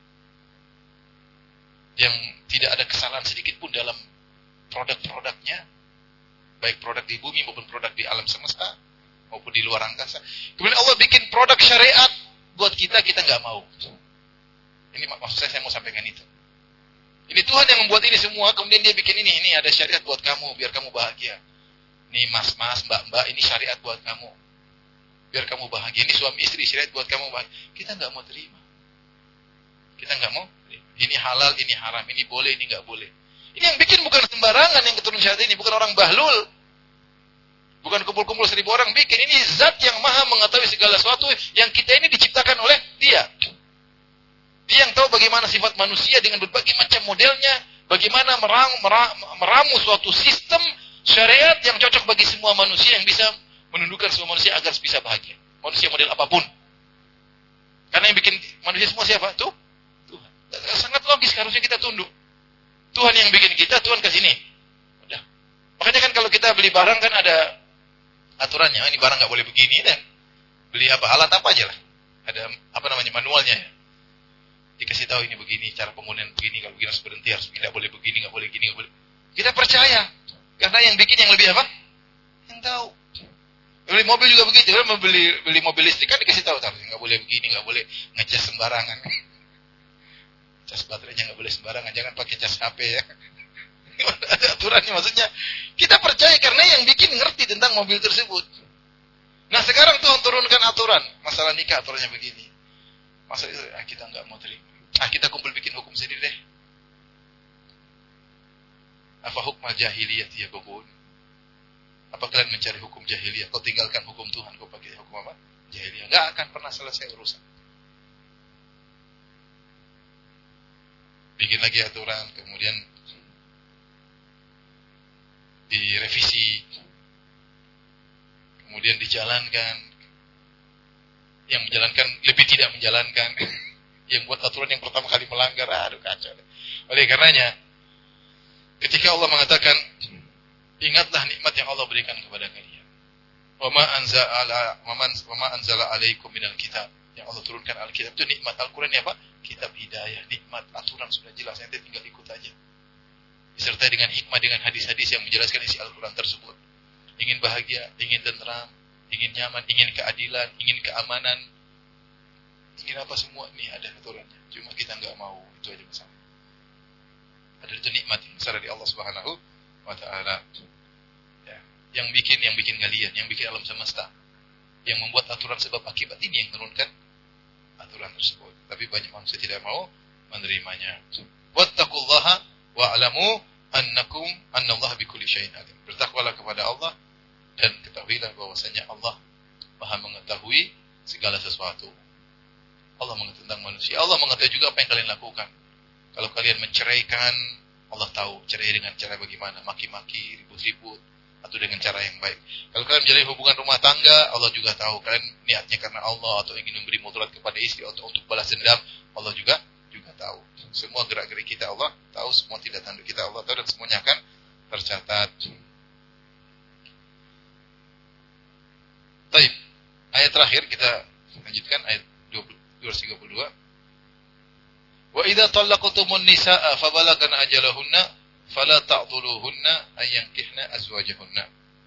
yang tidak ada kesalahan sedikit pun dalam produk-produknya, baik produk di bumi maupun produk di alam semesta, maupun di luar angkasa. Kemudian Allah bikin produk syariat buat kita, kita nggak mau. Ini maksud saya, saya mau sampaikan itu. Ini Tuhan yang membuat ini semua, kemudian dia bikin ini, ini ada syariat buat kamu, biar kamu bahagia. Ini mas-mas, mbak-mbak, ini syariat buat kamu, biar kamu bahagia. Ini suami istri, syariat buat kamu bahagia. Kita nggak mau terima. Kita nggak mau. Ini halal, ini haram, ini boleh, ini nggak boleh. Ini yang bikin bukan sembarangan yang keturunan syariat ini, bukan orang bahlul, bukan kumpul-kumpul seribu orang bikin. Ini zat yang maha mengetahui segala sesuatu, yang kita ini diciptakan oleh dia. Dia yang tahu bagaimana sifat manusia dengan berbagai macam modelnya, bagaimana meramu, meramu suatu sistem syariat yang cocok bagi semua manusia, yang bisa menundukkan semua manusia agar bisa bahagia. Manusia model apapun. Karena yang bikin manusia semua siapa? Tuh, Tuhan. Sangat logis, harusnya kita tunduk. Tuhan yang bikin kita, Tuhan ke sini. Udah. Makanya kan kalau kita beli barang kan ada aturannya. Ini barang nggak boleh begini, dan beli apa alat apa aja lah. Ada apa namanya manualnya ya. Dikasih tahu ini begini, cara penggunaan begini, kalau begini harus berhenti, harus tidak boleh begini, nggak boleh gini, nggak boleh. Kita percaya. Karena yang bikin yang lebih apa? Yang tahu. Beli mobil juga begitu, kan membeli beli mobil listrik kan dikasih tahu, tapi nggak boleh begini, nggak boleh ngecas sembarangan. Cas baterainya nggak boleh sembarangan, jangan pakai cas H P ya. Ada aturannya, maksudnya kita percaya karena yang bikin ngerti tentang mobil tersebut. Nah sekarang Tuhan turunkan aturan, masalah nikah aturannya begini. Masalah itu, ah, kita nggak mau terima. Ah kita kumpul bikin hukum sendiri deh. Apa hukum jahiliyah ya bukun? Apa kalian mencari hukum jahiliyah? Kau tinggalkan hukum Tuhan, kau pakai hukum apa? Jahiliyah. Nggak akan pernah selesai urusan. Bikin lagi aturan, kemudian direvisi, kemudian dijalankan. Yang menjalankan lebih tidak menjalankan. Yang buat aturan yang pertama kali melanggar, aduh kacau. Oleh karenanya, ketika Allah mengatakan, ingatlah nikmat yang Allah berikan kepada kalian. Wa ma anzala wa ma anzala alaikum minal kitab. Yang Allah turunkan Alkitab itu nikmat. Al-Qur'an ini apa? Kitab hidayah, nikmat, aturan sudah jelas, nanti tinggal ikut aja. Disertai dengan hikmah, dengan hadis-hadis yang menjelaskan isi Al-Qur'an tersebut. Ingin bahagia, ingin tenteram, ingin nyaman, ingin keadilan, ingin keamanan, ingin apa semua, nih ada aturannya. Cuma kita nggak mau, itu aja masalah. Ada itu nikmat yang besar dari Allah Subhanahu wa Ta'ala. Ya. Yang bikin, yang bikin kalian, yang bikin alam semesta, yang membuat aturan sebab akibat ini yang menurunkan aturan tersebut. Tapi banyak manusia tidak mau menerimanya. Wattaqullaha wa'lamu annakum annallaha bikulli syai'in alim. Bertakwalah kepada Allah dan ketahuilah bahwasanya Allah Maha mengetahui segala sesuatu. Allah mengetahui tentang manusia. Allah mengetahui juga apa yang kalian lakukan. Kalau kalian menceraikan, Allah tahu cerai dengan cara bagaimana, maki-maki, ribut-ribut, atau dengan cara yang baik. Kalau kalian menjalin hubungan rumah tangga, Allah juga tahu kalian niatnya karena Allah atau ingin memberi mudarat kepada istri atau untuk balas dendam, Allah juga juga tahu. Semua gerak-gerik kita Allah tahu, semua tidak tanduk kita Allah tahu, dan semuanya akan tercatat. Baik, ayat terakhir kita lanjutkan, ayat dua ratus tiga puluh dua. Wa idza talaqtumun nisaa fa balagna ajalahunna fala ta'dhuluhunna ay yankihna azwajahunna.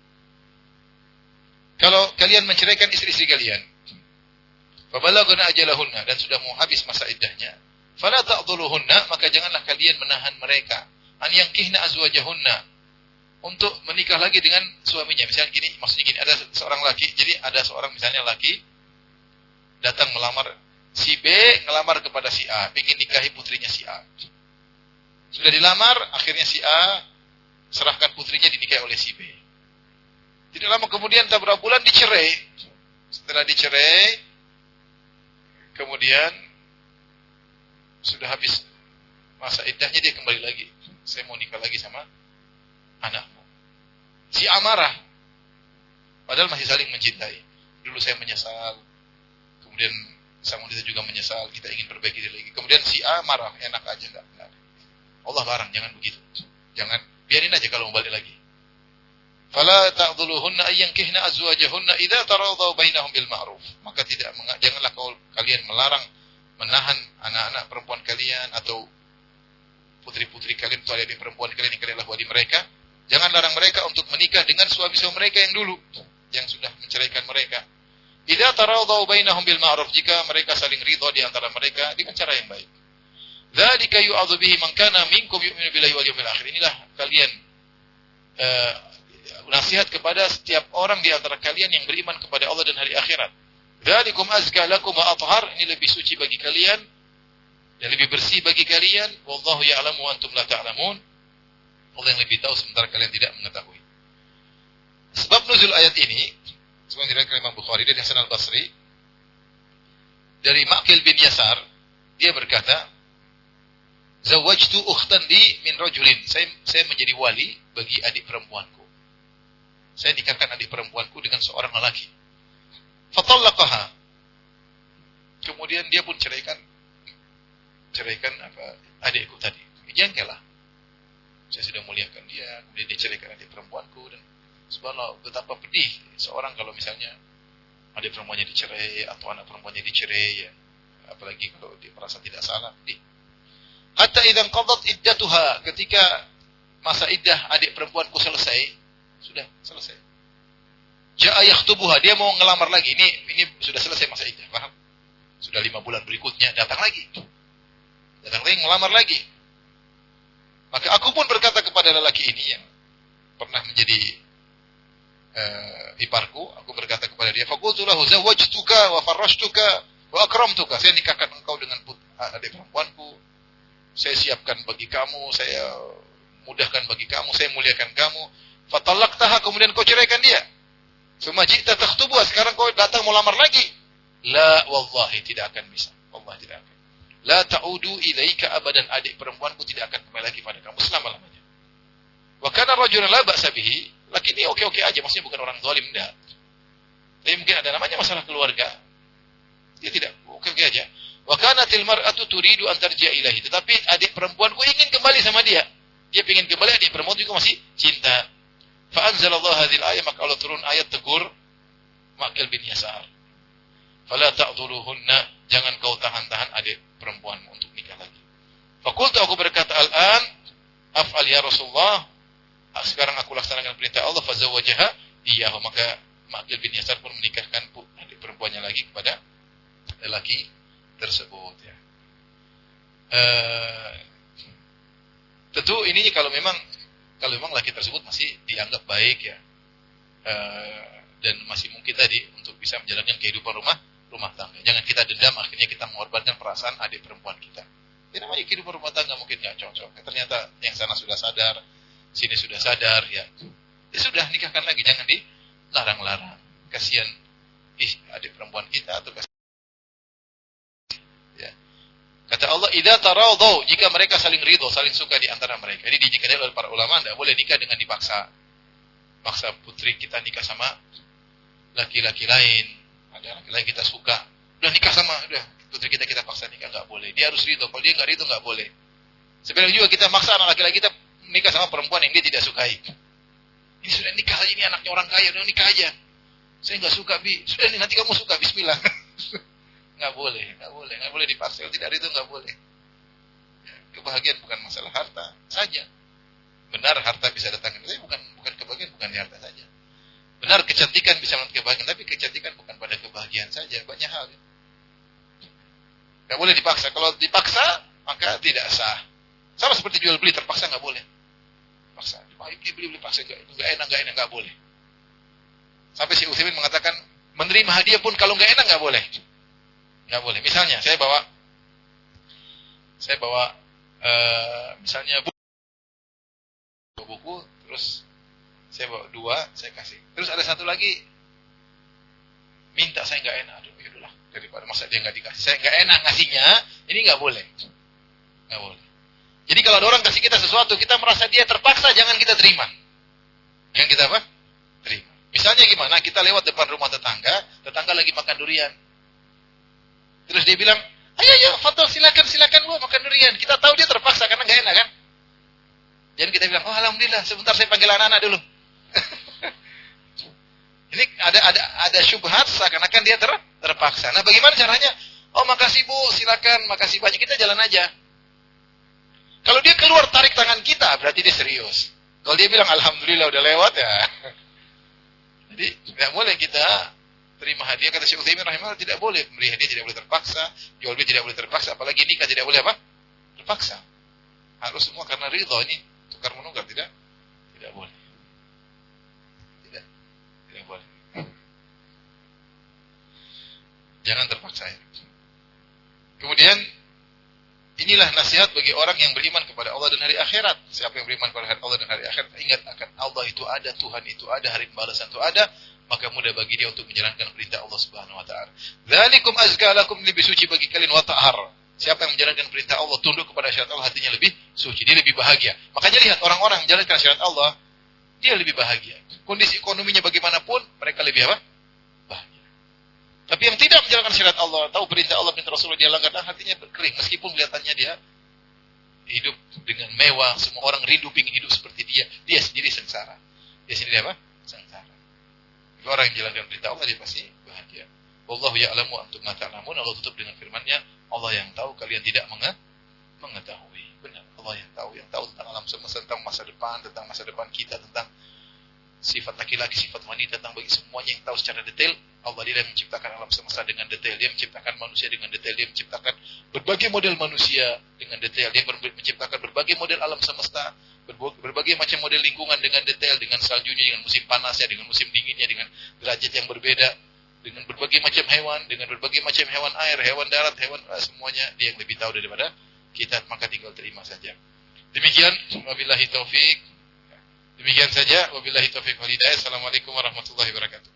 Kalau kalian menceraikan istri-istri kalian, fa balagna ajalahunna, dan sudah mau habis masa iddahnya, fala ta'dhuluhunna, maka janganlah kalian menahan mereka an yankihna azwajahunna, untuk menikah lagi dengan suaminya. Misalnya gini, maksudnya gini, ada seorang laki, jadi ada seorang misalnya laki datang melamar si B, ngelamar kepada si A, ingin nikahi putrinya si A. Sudah dilamar, akhirnya si A serahkan putrinya dinikahi oleh si B. Tidak lama kemudian, tak berapa bulan dicerai. Setelah dicerai, kemudian sudah habis masa iddahnya, dia kembali lagi. Saya mau nikah lagi sama anakmu. Si A marah, padahal masih saling mencintai. Dulu saya menyesal, kemudian sang wanita juga menyesal, kita ingin perbaiki diri lagi. Kemudian si A marah, enak aja enggak, enggak. Allah larang, jangan begitu. Jangan, biarin aja kalau mau balik lagi. Fala ta'dhuluhunna ayyankihna azwajahunna idza taradaw bainahum bil ma'ruf. Maka tidak janganlah kau kalian melarang, menahan anak-anak perempuan kalian atau putri-putri kalian atau adik perempuan kalian yang kalian lahwadi mereka. Jangan larang mereka untuk menikah dengan suami-suami mereka yang dulu, yang sudah menceraikan mereka. Idza taradaw bainahum bil ma'ruf, jika mereka saling ridha di antara mereka dengan cara yang baik. Dzalika yu'adzu bihi man kana minkum yu'minu billahi wal yawmil akhir. Inilah kalian uh, nasihat kepada setiap orang di antara kalian yang beriman kepada Allah dan hari akhirat. Dzalikum azka lakum wa athhar, ini lebih suci bagi kalian dan lebih bersih bagi kalian. Wallahu ya'lamu wa antum la ta'lamun. Allah yang lebih tahu sementara kalian tidak mengetahui. Sebab nuzul ayat ini sebagaimana diriwayatkan Imam Bukhari dari Hasan Al-Basri dari Ma'qil bin Yasar, dia berkata, zawajtu ukhtan li min rajulin. Saya saya menjadi wali bagi adik perempuanku. Saya nikahkan adik perempuanku dengan seorang lelaki. Fatallaqaha. Kemudian dia pun ceraikan ceraikan apa adikku tadi. Jengkelah. Saya sudah muliakan dia, kemudian dia ceraikan adik perempuanku, dan subhanallah betapa pedih seorang kalau misalnya adik perempuannya dicerai atau anak perempuannya dicerai, ya. Apalagi kalau dia merasa tidak salah, pedih. Hatta idzan qadat iddatuha, ketika masa iddah adik perempuanku selesai, sudah selesai. Ja'a yakhtubuha, dia mau ngelamar lagi. Ini ini sudah selesai masa iddah, paham? Sudah lima bulan berikutnya datang lagi. Datang lagi ngelamar lagi. Maka aku pun berkata kepada lelaki ini yang pernah menjadi uh, iparku, aku berkata kepada dia, faqultu lahu zawwajtuka wa farrashtuka wa akramtuka. Saya nikahkan engkau dengan adik perempuanku. Saya siapkan bagi kamu, saya mudahkan bagi kamu, saya muliakan kamu. Fatallaqtaha, kemudian kau ceraikan dia. Summa ji'ta takhtubuha, sekarang kau datang mau lamar lagi. La wallahi, tidak akan bisa. Allah tidak akan. La ta'udu ilaika abadan, adik perempuanku tidak akan kembali lagi pada kamu selama-lamanya. Wa kana rajulan la ba'sa bihi, laki ini oke-oke aja, maksudnya bukan orang zalim, enggak. Tapi mungkin ada namanya masalah keluarga. Dia tidak oke-oke aja. Wa kanatil mar'atu turidu an tarji'a ilahi, tetapi adik perempuanku ingin kembali sama dia. Dia ingin kembali, adik perempuan juga masih cinta. Fa anzalallahu hadzal ayat, maka Allah turun ayat tegur Ma'qil bin Yasar. Fala ta'dhuluhunna, jangan kau tahan-tahan adik perempuanmu untuk nikah lagi. Faqultu, aku berkata, al-an af'al ya Rasulullah, sekarang aku laksanakan perintah Allah, fazawwajaha iyyahu, maka Ma'qil bin Yasar pun menikahkan adik perempuannya lagi kepada lelaki tersebut, ya. Uh, tentu ini kalau memang kalau memang laki tersebut masih dianggap baik, ya, uh, dan masih mungkin tadi untuk bisa menjalankan kehidupan rumah rumah tangga. Jangan kita dendam akhirnya kita mengorbankan perasaan adik perempuan kita. Ini namanya kehidupan rumah tangga mungkin nggak cocok. Ternyata yang sana sudah sadar, sini sudah sadar, ya. Ya sudah, nikahkan lagi, jangan dilarang-larang. Kasihan ih adik perempuan kita atau kasihan. Ya. Kata Allah, idza taradau, jika mereka saling ridho, saling suka di antara mereka. Jadi dijadikan oleh para ulama, tidak boleh nikah dengan dipaksa. Paksa putri kita nikah sama laki-laki lain. Ada laki-laki kita suka, udah nikah sama, udah putri kita kita paksa nikah, nggak boleh. Dia harus ridho. Kalau dia nggak ridho, nggak boleh. Sebenarnya juga kita maksa anak laki-laki kita nikah sama perempuan yang dia tidak sukai. Ini sudah nikah aja, ini anaknya orang kaya, udah nikah aja. Saya nggak suka, bi. Sudah nih, nanti kamu suka, bismillah. Nggak boleh, nggak boleh, nggak boleh dipaksa. Kalau tidak ridho, nggak boleh. Kebahagiaan bukan masalah harta saja. Benar harta bisa datangkan, tapi bukan bukan kebahagiaan bukan di harta saja. Benar kecantikan bisa menentukan kebahagiaan, tapi kecantikan bukan pada kebahagiaan saja, banyak hal. Nggak boleh dipaksa. Kalau dipaksa maka tidak sah. Sama seperti jual beli, terpaksa nggak boleh. Paksa, beli beli beli paksa, nggak enak nggak enak nggak boleh. Sampai si Utsaimin mengatakan menerima hadiah pun kalau nggak enak nggak boleh, nggak boleh. Misalnya saya bawa saya bawa uh, misalnya buku, buku terus saya bawa dua, saya kasih. Terus ada satu lagi minta, saya nggak enak. Aduh, yaudahlah, daripada masa dia nggak dikasih, saya nggak enak ngasihnya. Ini nggak boleh, nggak boleh. Jadi kalau ada orang kasih kita sesuatu, kita merasa dia terpaksa, jangan kita terima. Jangan kita apa? Terima. Misalnya gimana? Kita lewat depan rumah tetangga, tetangga lagi makan durian. Terus dia bilang, ayo ayo, Fadl silakan silakan gua makan durian. Kita tahu dia terpaksa karena nggak enak kan? Jangan kita bilang, oh alhamdulillah, sebentar saya panggil anak-anak dulu. Ini ada ada ada syubhat seakan-akan dia ter, terpaksa. Nah, bagaimana caranya? Oh, makasih Bu, silakan, makasih banyak, kita jalan aja. Kalau dia keluar tarik tangan kita, berarti dia serius. Kalau dia bilang alhamdulillah udah lewat ya. Jadi tidak boleh kita terima hadiah. Kata Syekh Utsaimin rahimahullah, tidak boleh memberi hadiah, tidak boleh terpaksa, jual beli tidak boleh terpaksa, apalagi nikah tidak boleh apa? Terpaksa. Harus semua karena ridha, ini tukar menukar, tidak tidak boleh. Tidak. Tidak boleh. Jangan terpaksa ya. Kemudian inilah nasihat bagi orang yang beriman kepada Allah dan hari akhirat. Siapa yang beriman kepada Allah dan hari akhirat, ingat akan Allah itu ada, Tuhan itu ada, hari pembalasan itu ada, maka mudah bagi dia untuk menjalankan perintah Allah Subhanahu wa taala. Dzalikum azka lakum, lebih suci bagi kalian, wa ta'har. Siapa yang menjalankan perintah Allah, tunduk kepada syariat Allah, hatinya lebih suci, dia lebih bahagia. Makanya lihat orang-orang yang menjalankan syariat Allah, dia lebih bahagia. Kondisi ekonominya bagaimanapun, mereka lebih apa? Bahagia. Tapi yang tidak menjalankan syariat Allah, tahu perintah Allah, perintah Rasulullah, dia langgar, hatinya berkering. Meskipun kelihatannya dia hidup dengan mewah, semua orang rindu ingin hidup seperti dia, dia sendiri sengsara. Dia sendiri apa? Sengsara. Jadi orang yang menjalankan perintah Allah, dia pasti bahagia. Wallahu ya'lamu antum la ta'lamun. Allah tutup dengan firman-Nya, Allah yang tahu, kalian tidak mengetahui. Benar, Allah yang tahu, yang tahu tentang alam semesta, tentang masa depan, tentang masa depan kita, tentang sifat laki-laki, sifat wanita, tentang bagi semuanya yang tahu secara detail. Allah dia yang menciptakan alam semesta dengan detail, dia menciptakan manusia dengan detail, dia menciptakan berbagai model manusia dengan detail, dia menciptakan berbagai model alam semesta, berbagai macam model lingkungan dengan detail, dengan saljunya, dengan musim panasnya, dengan musim dinginnya, dengan derajat yang berbeda, dengan berbagai macam hewan, dengan berbagai macam hewan air, hewan darat, hewan semuanya dia yang lebih tahu daripada kita, maka tinggal terima saja. Demikian, wabillahi taufik. Demikian saja, wabillahi taufiq wal hidayah. Assalamualaikum warahmatullahi wabarakatuh.